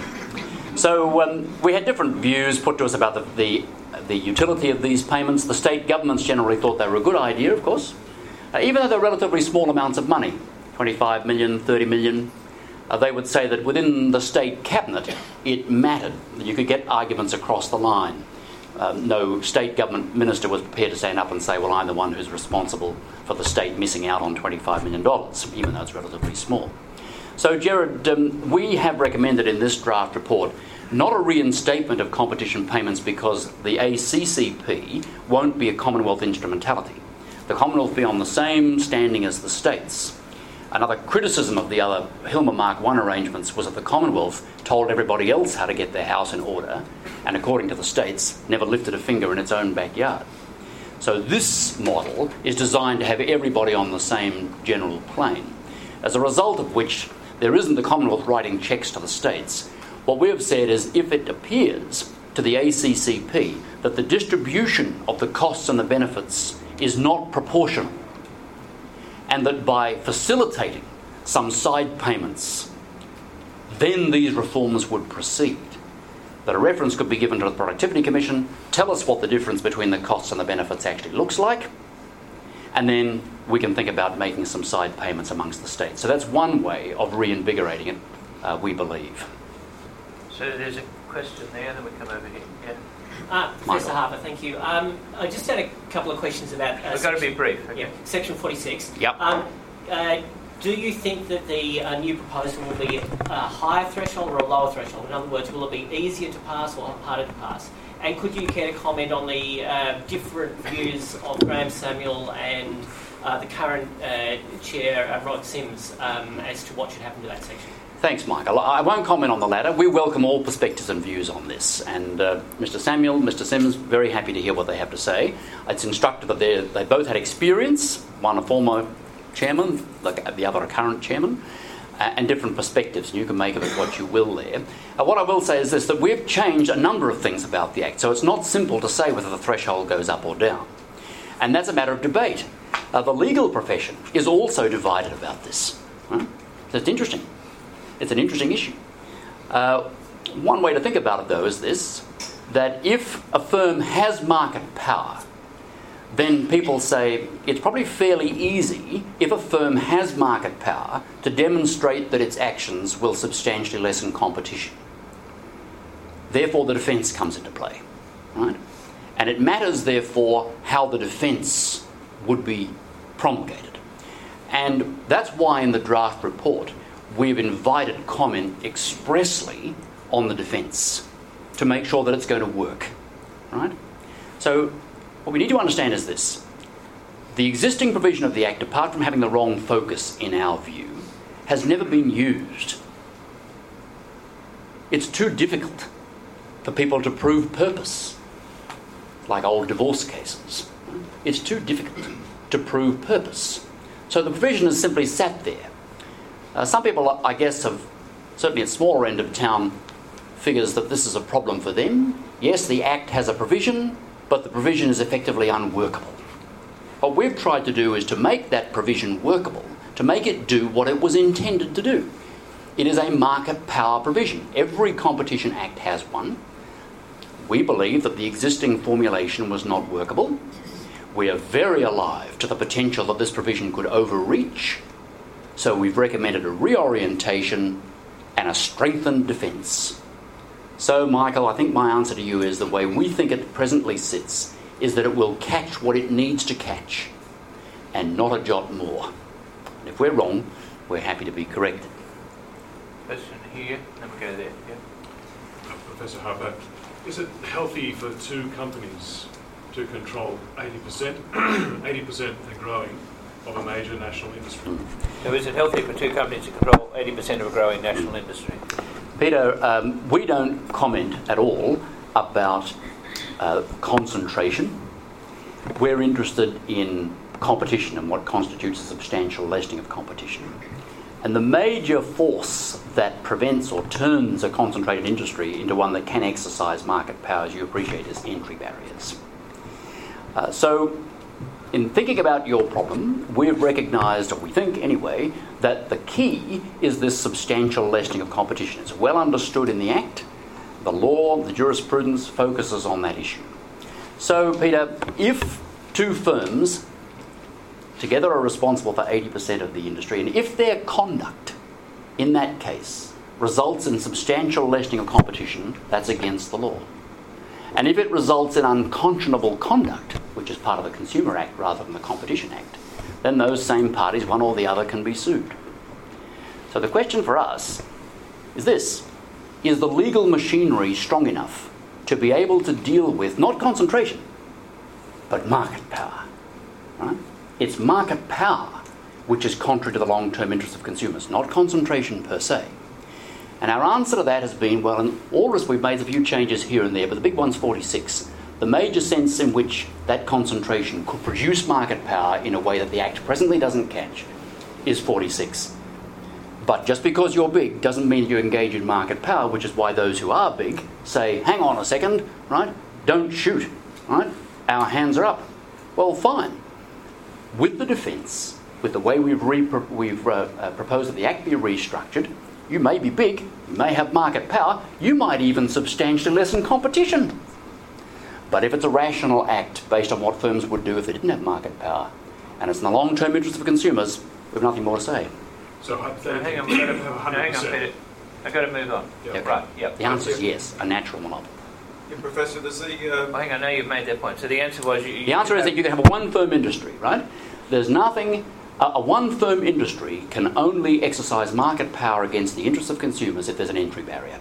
So um, we had different views put to us about the, the, the utility of these payments. The state governments generally thought they were a good idea, of course, uh, even though they're relatively small amounts of money, twenty-five million, thirty million. Uh, they would say that within the state cabinet it mattered, that you could get arguments across the line. Um, no state government minister was prepared to stand up and say, well, I'm the one who's responsible for the state missing out on twenty-five million dollars, even though it's relatively small. So, Gerard, um, we have recommended in this draft report not a reinstatement of competition payments because the A C C P won't be a Commonwealth instrumentality. The Commonwealth will be on the same standing as the states. Another criticism of the other Hilmer Mark one arrangements was that the Commonwealth told everybody else how to get their house in order, and according to the states, never lifted a finger in its own backyard. So this model is designed to have everybody on the same general plane, as a result of which there isn't the Commonwealth writing cheques to the states. What we have said is if it appears to the A C C P that the distribution of the costs and the benefits is not proportional, and that by facilitating some side payments then these reforms would proceed. That a reference could be given to the Productivity Commission, tell us what the difference between the costs and the benefits actually looks like, and then we can think about making some side payments amongst the states. So that's one way of reinvigorating it, uh, we believe. So there's a question there, then we come over here. Yeah. Uh, Professor Harper, thank you. Um, I just had a couple of questions about... Uh, We've got to be brief. Okay. Yeah, Section forty-six. Yep. Um, uh, do you think that the uh, new proposal will be a higher threshold or a lower threshold? In other words, will it be easier to pass or harder to pass? And could you care to comment on the uh, different views of Graham Samuel and uh, the current uh, chair, uh, Rod Sims, um, as to what should happen to that section? Thanks, Michael. I won't comment on the latter. We welcome all perspectives and views on this. And uh, Mister Samuel, Mister Sims, very happy to hear what they have to say. It's instructive that they both had experience, one a former chairman, the other a current chairman, uh, and different perspectives, and you can make of it what you will there. Uh, what I will say is this, that we've changed a number of things about the Act, so it's not simple to say whether the threshold goes up or down. And that's a matter of debate. Uh, the legal profession is also divided about this. Right? So it's interesting. It's an interesting issue. Uh, one way to think about it, though, is this, that if a firm has market power, then people say it's probably fairly easy, if a firm has market power, to demonstrate that its actions will substantially lessen competition. Therefore, the defence comes into play, right? And it matters, therefore, how the defence would be promulgated. And that's why in the draft report, we've invited comment expressly on the defence to make sure that it's going to work, right? So what we need to understand is this. The existing provision of the Act, apart from having the wrong focus in our view, has never been used. It's too difficult for people to prove purpose, like old divorce cases. It's too difficult to prove purpose. So the provision has simply sat there. Uh, some people, I guess, have, certainly at smaller end of town, figures that this is a problem for them. Yes, the Act has a provision, but the provision is effectively unworkable. What we've tried to do is to make that provision workable, to make it do what it was intended to do. It is a market power provision. Every Competition Act has one. We believe that the existing formulation was not workable. We are very alive to the potential that this provision could overreach, so we've recommended a reorientation and a strengthened defence. So, Michael, I think my answer to you is the way we think it presently sits is that it will catch what it needs to catch and not a jot more. And if we're wrong, we're happy to be corrected. Question here, then we go there. Yeah. Uh, Professor Harper, is it healthy for two companies to control eighty percent, eighty percent and growing of a major national industry? So is it healthy for two companies to control eighty percent of a growing national industry? Peter, um, we don't comment at all about uh, concentration. We're interested in competition and what constitutes a substantial lessening of competition. And the major force that prevents or turns a concentrated industry into one that can exercise market power, as you appreciate, is entry barriers. Uh, so, in thinking about your problem, we've recognised, or we think anyway, that the key is this substantial lessening of competition. It's well understood in the Act. The law, the jurisprudence focuses on that issue. So, Peter, if two firms together are responsible for eighty percent of the industry, and if their conduct in that case results in substantial lessening of competition, that's against the law. And if it results in unconscionable conduct, which is part of the Consumer Act rather than the Competition Act, then those same parties, one or the other, can be sued. So the question for us is this: is the legal machinery strong enough to be able to deal with not concentration, but market power? Right? It's market power which is contrary to the long-term interests of consumers, not concentration per se. And our answer to that has been, well, in all this we've made a few changes here and there, but the big one's forty-six. The major sense in which that concentration could produce market power in a way that the Act presently doesn't catch is forty-six. But just because you're big doesn't mean you engage in market power, which is why those who are big say, hang on a second, right? Don't shoot, right? Our hands are up. Well, fine. With the defence, with the way we've, re- we've uh, uh, proposed that the Act be restructured, You may be big, you may have market power, you might even substantially lessen competition. But if it's a rational act based on what firms would do if they didn't have market power, and it's in the long-term interest of consumers, we have nothing more to say. So So hypothetically, hang on, you we've got have to, one no, hundred hang on, percent. Peter. I've got to move on. Yeah. Yep, right, yep. The answer is yes, a natural monopoly. Yeah, Professor, does the... Well, Uh, hang on, now you've made that point. So the answer was... You, you The answer is that you can have a one-firm industry, right? There's nothing... A, a one-firm industry can only exercise market power against the interests of consumers if there's an entry barrier.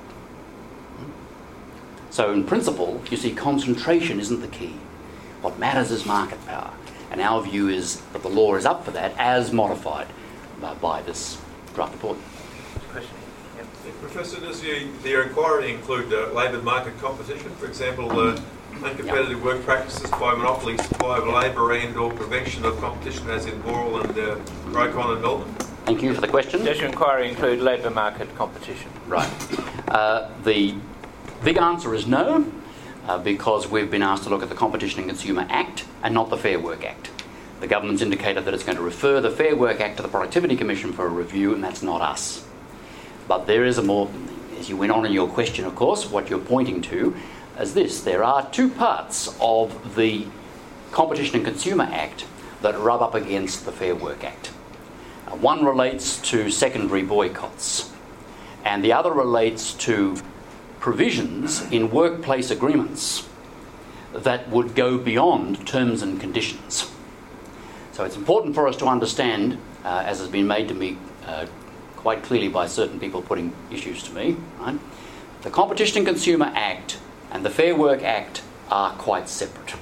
So in principle, you see, concentration isn't the key. What matters is market power. And our view is that the law is up for that as modified uh, by this draft report. Question. Yep. yeah, Professor, does the, the inquiry include uh, labour market competition? For example, uh, uncompetitive work practices by monopoly supply of labour and or prevention of competition as in Boral and uh, Rokon and Melbourne? Thank you for the question. Does your inquiry include labour market competition? Right. Uh, the big answer is no, uh, because we've been asked to look at the Competition and Consumer Act and not the Fair Work Act. The government's indicated that it's going to refer the Fair Work Act to the Productivity Commission for a review, and that's not us. But there is a more, as you went on in your question, of course, what you're pointing to is this. There are two parts of the Competition and Consumer Act that rub up against the Fair Work Act. Uh, one relates to secondary boycotts, and the other relates to provisions in workplace agreements that would go beyond terms and conditions. So it's important for us to understand, uh, as has been made to me uh, quite clearly by certain people putting issues to me, right? The Competition and Consumer Act and the Fair Work Act are quite separate.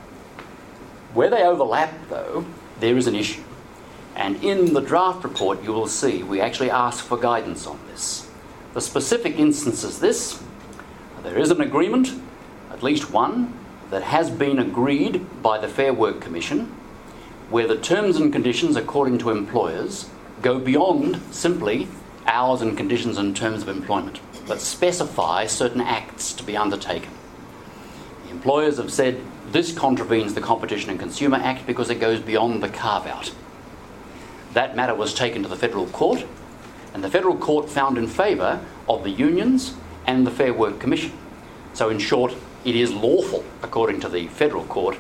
Where they overlap, though, there is an issue. And in the draft report, you will see we actually ask for guidance on this. The specific instance is this. There is an agreement, at least one, that has been agreed by the Fair Work Commission, where the terms and conditions, according to employers, go beyond simply hours and conditions and terms of employment, but specify certain acts to be undertaken. The employers have said this contravenes the Competition and Consumer Act because it goes beyond the carve-out. That matter was taken to the Federal Court, and the Federal Court found in favour of the unions and the Fair Work Commission. So in short, it is lawful, according to the Federal Court,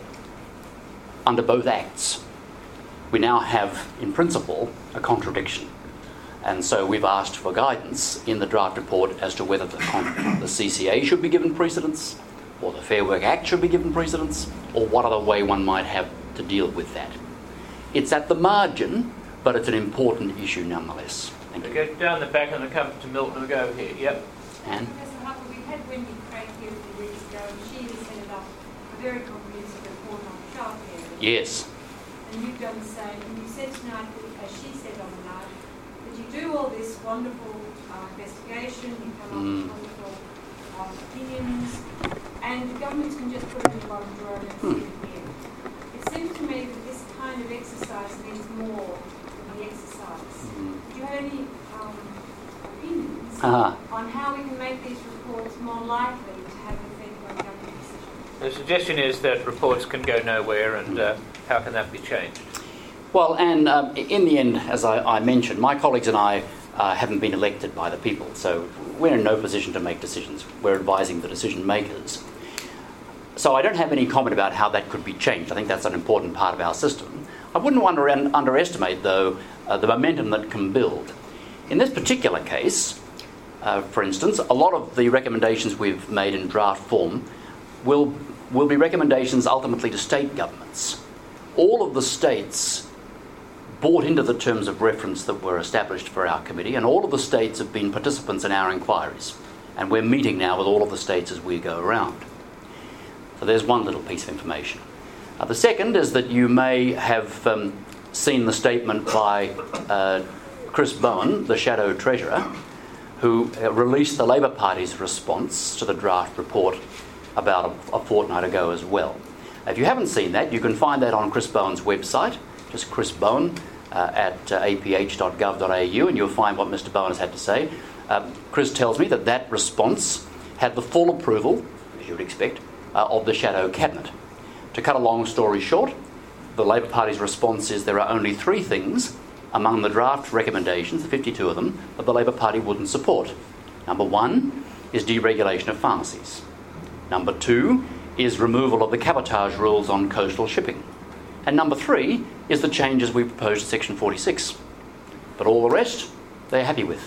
under both acts. We now have, in principle, a contradiction. And so we've asked for guidance in the draft report as to whether the, con- the C C A should be given precedence, or the Fair Work Act should be given precedence, or what other way one might have to deal with that. It's at the margin, but it's an important issue nonetheless. Thank We you. go down the back and we come to Milton. We go over here. Yep. Anne? Professor Harper, we had Wendy Craig here a few weeks ago, and she has set up a very comprehensive report on childcare. Yes. And you've done the same, and you said tonight, that, as she said on the night, that you do all this wonderful uh, investigation, you come up Mm. with wonderful um, opinions, and the governments can just put it in the bottom drawer and it's Hmm. in here. It seems to me that this kind of exercise needs more than the exercise. Mm. Do you have any um, opinions Ah. on how we can make these reports more likely to have an effect on government decisions? The suggestion is that reports can go nowhere, and uh, how can that be changed? Well, and um, in the end, as I, I mentioned, my colleagues and I uh, haven't been elected by the people, so we're in no position to make decisions. We're advising the decision makers. So I don't have any comment about how that could be changed. I think that's an important part of our system. I wouldn't under- underestimate, though, uh, the momentum that can build. In this particular case, uh, for instance, a lot of the recommendations we've made in draft form will, will be recommendations ultimately to state governments. All of the states bought into the terms of reference that were established for our committee, and all of the states have been participants in our inquiries. And we're meeting now with all of the states as we go around. So there's one little piece of information. Uh, the second is that you may have um, seen the statement by uh, Chris Bowen, the Shadow Treasurer, who uh, released the Labor Party's response to the draft report about a, a fortnight ago as well. If you haven't seen that, you can find that on Chris Bowen's website, just Chris Bowen uh, at uh, a p h dot gov dot a u, and you'll find what Mister Bowen has had to say. Um, Chris tells me that that response had the full approval, as you would expect, uh, of the Shadow Cabinet. To cut a long story short, the Labor Party's response is there are only three things among the draft recommendations, the fifty-two of them, that the Labor Party wouldn't support. Number one is deregulation of pharmacies. Number two is removal of the cabotage rules on coastal shipping. And number three is the changes we proposed to Section forty-six. But all the rest, they're happy with.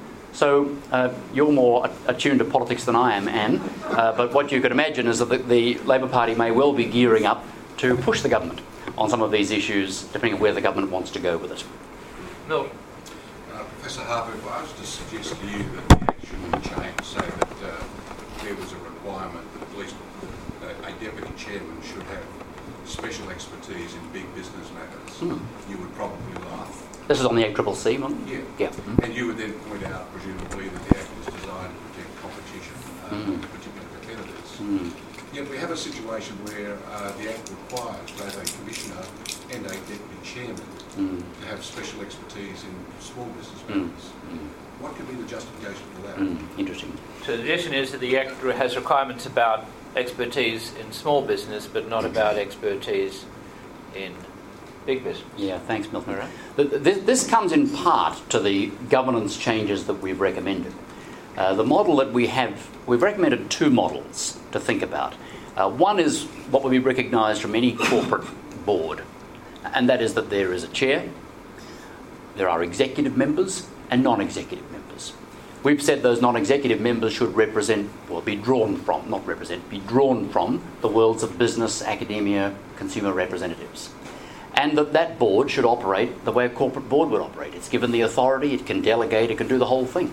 So uh, you're more attuned to politics than I am, Anne, uh, but what you could imagine is that the, the Labor Party may well be gearing up to push the government on some of these issues, depending on where the government wants to go with it. No. Uh, Professor Harper, if I was to suggest to you that the action would change, say that uh, there was a requirement that at least uh, a deputy chairman should have special expertise in big business matters, mm. you would probably laugh. This is on the A C C C one? Yeah. yeah. Mm-hmm. And you would then point out, presumably, that the Act is designed to protect competition uh, mm. with particular competitors. Mm. Yet we have a situation where uh, the Act requires both a commissioner and a deputy chairman mm. to have special expertise in small business matters. Mm. Mm. What could be the justification for that? Mm. Interesting. So the suggestion is that the Act has requirements about expertise in small business, but not about expertise in big business. Yeah, thanks, Milton. Right. This, this comes in part to the governance changes that we've recommended. Uh, the model that we have, we've recommended two models to think about. Uh, one is what would be recognised from any corporate board, and that is that there is a chair, there are executive members and non-executive members. We've said those non-executive members should represent, or be drawn from, not represent, be drawn from the worlds of business, academia, consumer representatives. And that that board should operate the way a corporate board would operate. It's given the authority, it can delegate, it can do the whole thing.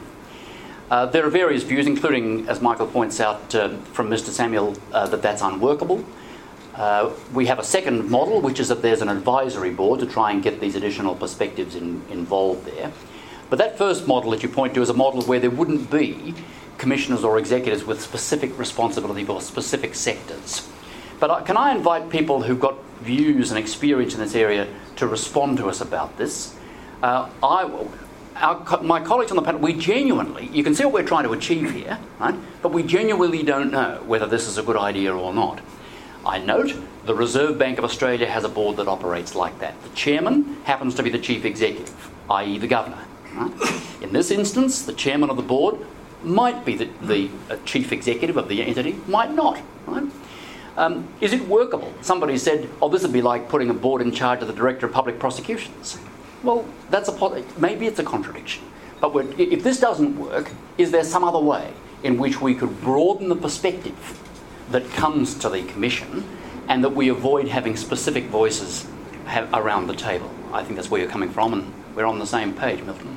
Uh, there are various views, including, as Michael points out uh, from Mister Samuel, uh, that that's unworkable. Uh, we have a second model, which is that there's an advisory board to try and get these additional perspectives in, involved there. But that first model that you point to is a model where there wouldn't be commissioners or executives with specific responsibility for specific sectors. But uh, can I invite people who've got views and experience in this area to respond to us about this? Uh, I, our, my colleagues on the panel, we genuinely, you can see what we're trying to achieve here, right? But we genuinely don't know whether this is a good idea or not. I note the Reserve Bank of Australia has a board that operates like that. The chairman happens to be the chief executive, that is the governor. Right? In this instance, the chairman of the board might be the, the uh, chief executive of the entity, might not. Right? Um, is it workable? Somebody said, oh, this would be like putting a board in charge of the Director of Public Prosecutions. Well, that's a maybe it's a contradiction. But we're, if this doesn't work, is there some other way in which we could broaden the perspective that comes to the Commission and that we avoid having specific voices have around the table? I think that's where you're coming from, and we're on the same page, Milton.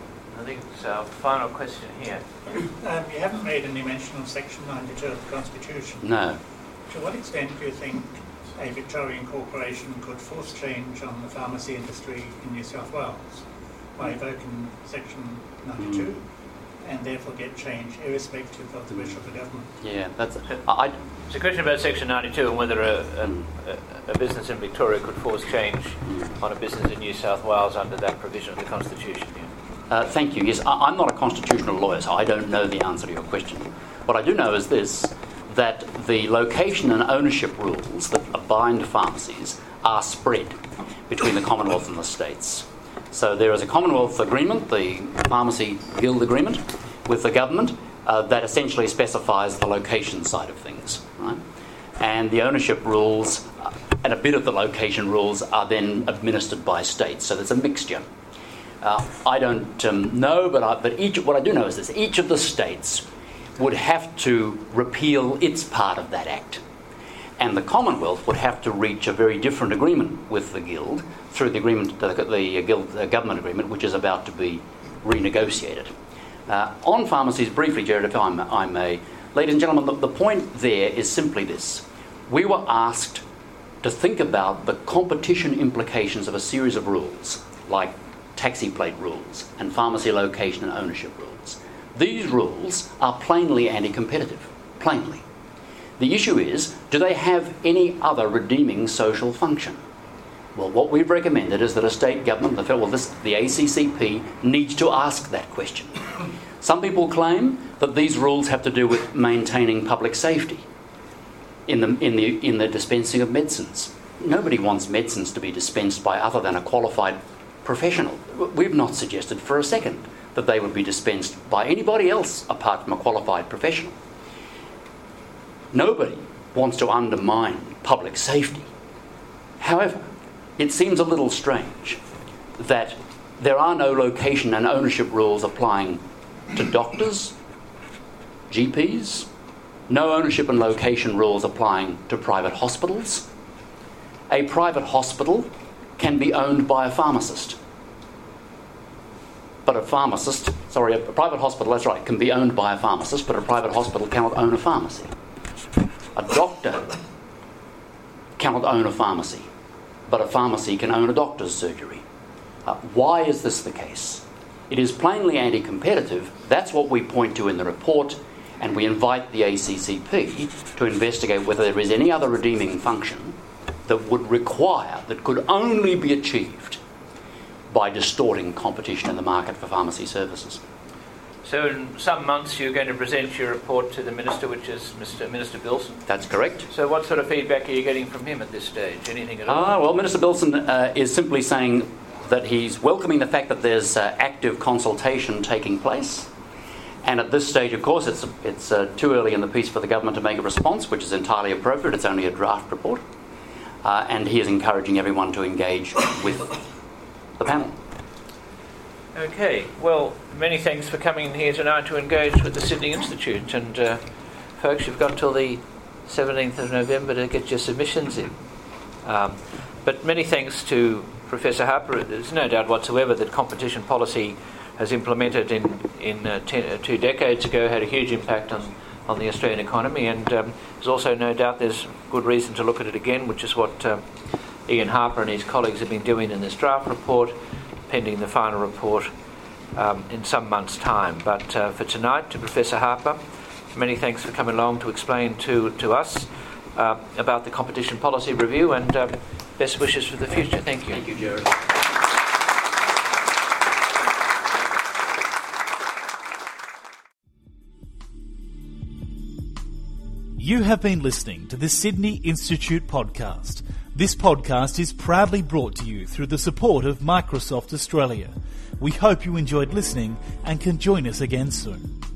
I think it's our final question here. Um, you haven't made any mention of Section ninety-two of the Constitution. No. To what extent do you think a Victorian corporation could force change on the pharmacy industry in New South Wales by evoking Section ninety-two mm. and therefore get change irrespective of the wish of the government? Yeah, that's... I, it's a question about Section ninety-two and whether a, a, a business in Victoria could force change mm. on a business in New South Wales under that provision of the Constitution. Yeah. Uh, thank you. Yes, I, I'm not a constitutional lawyer, so I don't know the answer to your question. What I do know is this, that the location and ownership rules that bind pharmacies are spread between the Commonwealth and the states. So there is a Commonwealth agreement, the Pharmacy Guild Agreement, with the government uh, that essentially specifies the location side of things, right? And the ownership rules uh, and a bit of the location rules are then administered by states. So there's a mixture. Uh, I don't um, know, but, I, but each, what I do know is this: each of the states would have to repeal its part of that act. And the Commonwealth would have to reach a very different agreement with the Guild through the agreement, the, the Guild the government agreement, which is about to be renegotiated. Uh, on pharmacies, briefly, Jared, if I'm, I may, ladies and gentlemen, the, the point there is simply this. We were asked to think about the competition implications of a series of rules, like taxi plate rules and pharmacy location and ownership rules. These rules are plainly anti-competitive, plainly. The issue is, do they have any other redeeming social function? Well, what we've recommended is that a state government, the federal, this, the A C C P, needs to ask that question. Some people claim that these rules have to do with maintaining public safety in the, in the, in the dispensing of medicines. Nobody wants medicines to be dispensed by other than a qualified professional. We've not suggested for a second that they would be dispensed by anybody else apart from a qualified professional. Nobody wants to undermine public safety. However, it seems a little strange that there are no location and ownership rules applying to doctors, G Ps, no ownership and location rules applying to private hospitals. A private hospital can be owned by a pharmacist. But a pharmacist, sorry, a private hospital, that's right, can be owned by a pharmacist, but a private hospital cannot own a pharmacy. A doctor cannot own a pharmacy, but a pharmacy can own a doctor's surgery. Uh, why is this the case? It is plainly anti-competitive. That's what we point to in the report, and we invite the A C C P to investigate whether there is any other redeeming function that would require, that could only be achieved by distorting competition in the market for pharmacy services. So in some months you're going to present your report to the Minister, which is Mister Minister Bilson? That's correct. So what sort of feedback are you getting from him at this stage? Anything at all? Ah, well, Minister Bilson uh, is simply saying that he's welcoming the fact that there's uh, active consultation taking place. And at this stage, of course, it's, it's uh, too early in the piece for the government to make a response, which is entirely appropriate. It's only a draft report. Uh, and he is encouraging everyone to engage with the panel. Okay, well, many thanks for coming in here tonight to engage with the Sydney Institute. And uh, folks, you've got till the seventeenth of November to get your submissions in. Um, but many thanks to Professor Harper. There's no doubt whatsoever that competition policy has implemented in, in uh, ten, uh, two decades ago had a huge impact on, on the Australian economy, and um, there's also no doubt there's good reason to look at it again, which is what uh, Ian Harper and his colleagues have been doing in this draft report, pending the final report um, in some months' time. But uh, for tonight, to Professor Harper, many thanks for coming along to explain to, to us uh, about the competition policy review, and uh, best wishes for the future. Thank you. Thank you, Jared. You have been listening to the Sydney Institute podcast. This podcast is proudly brought to you through the support of Microsoft Australia. We hope you enjoyed listening and can join us again soon.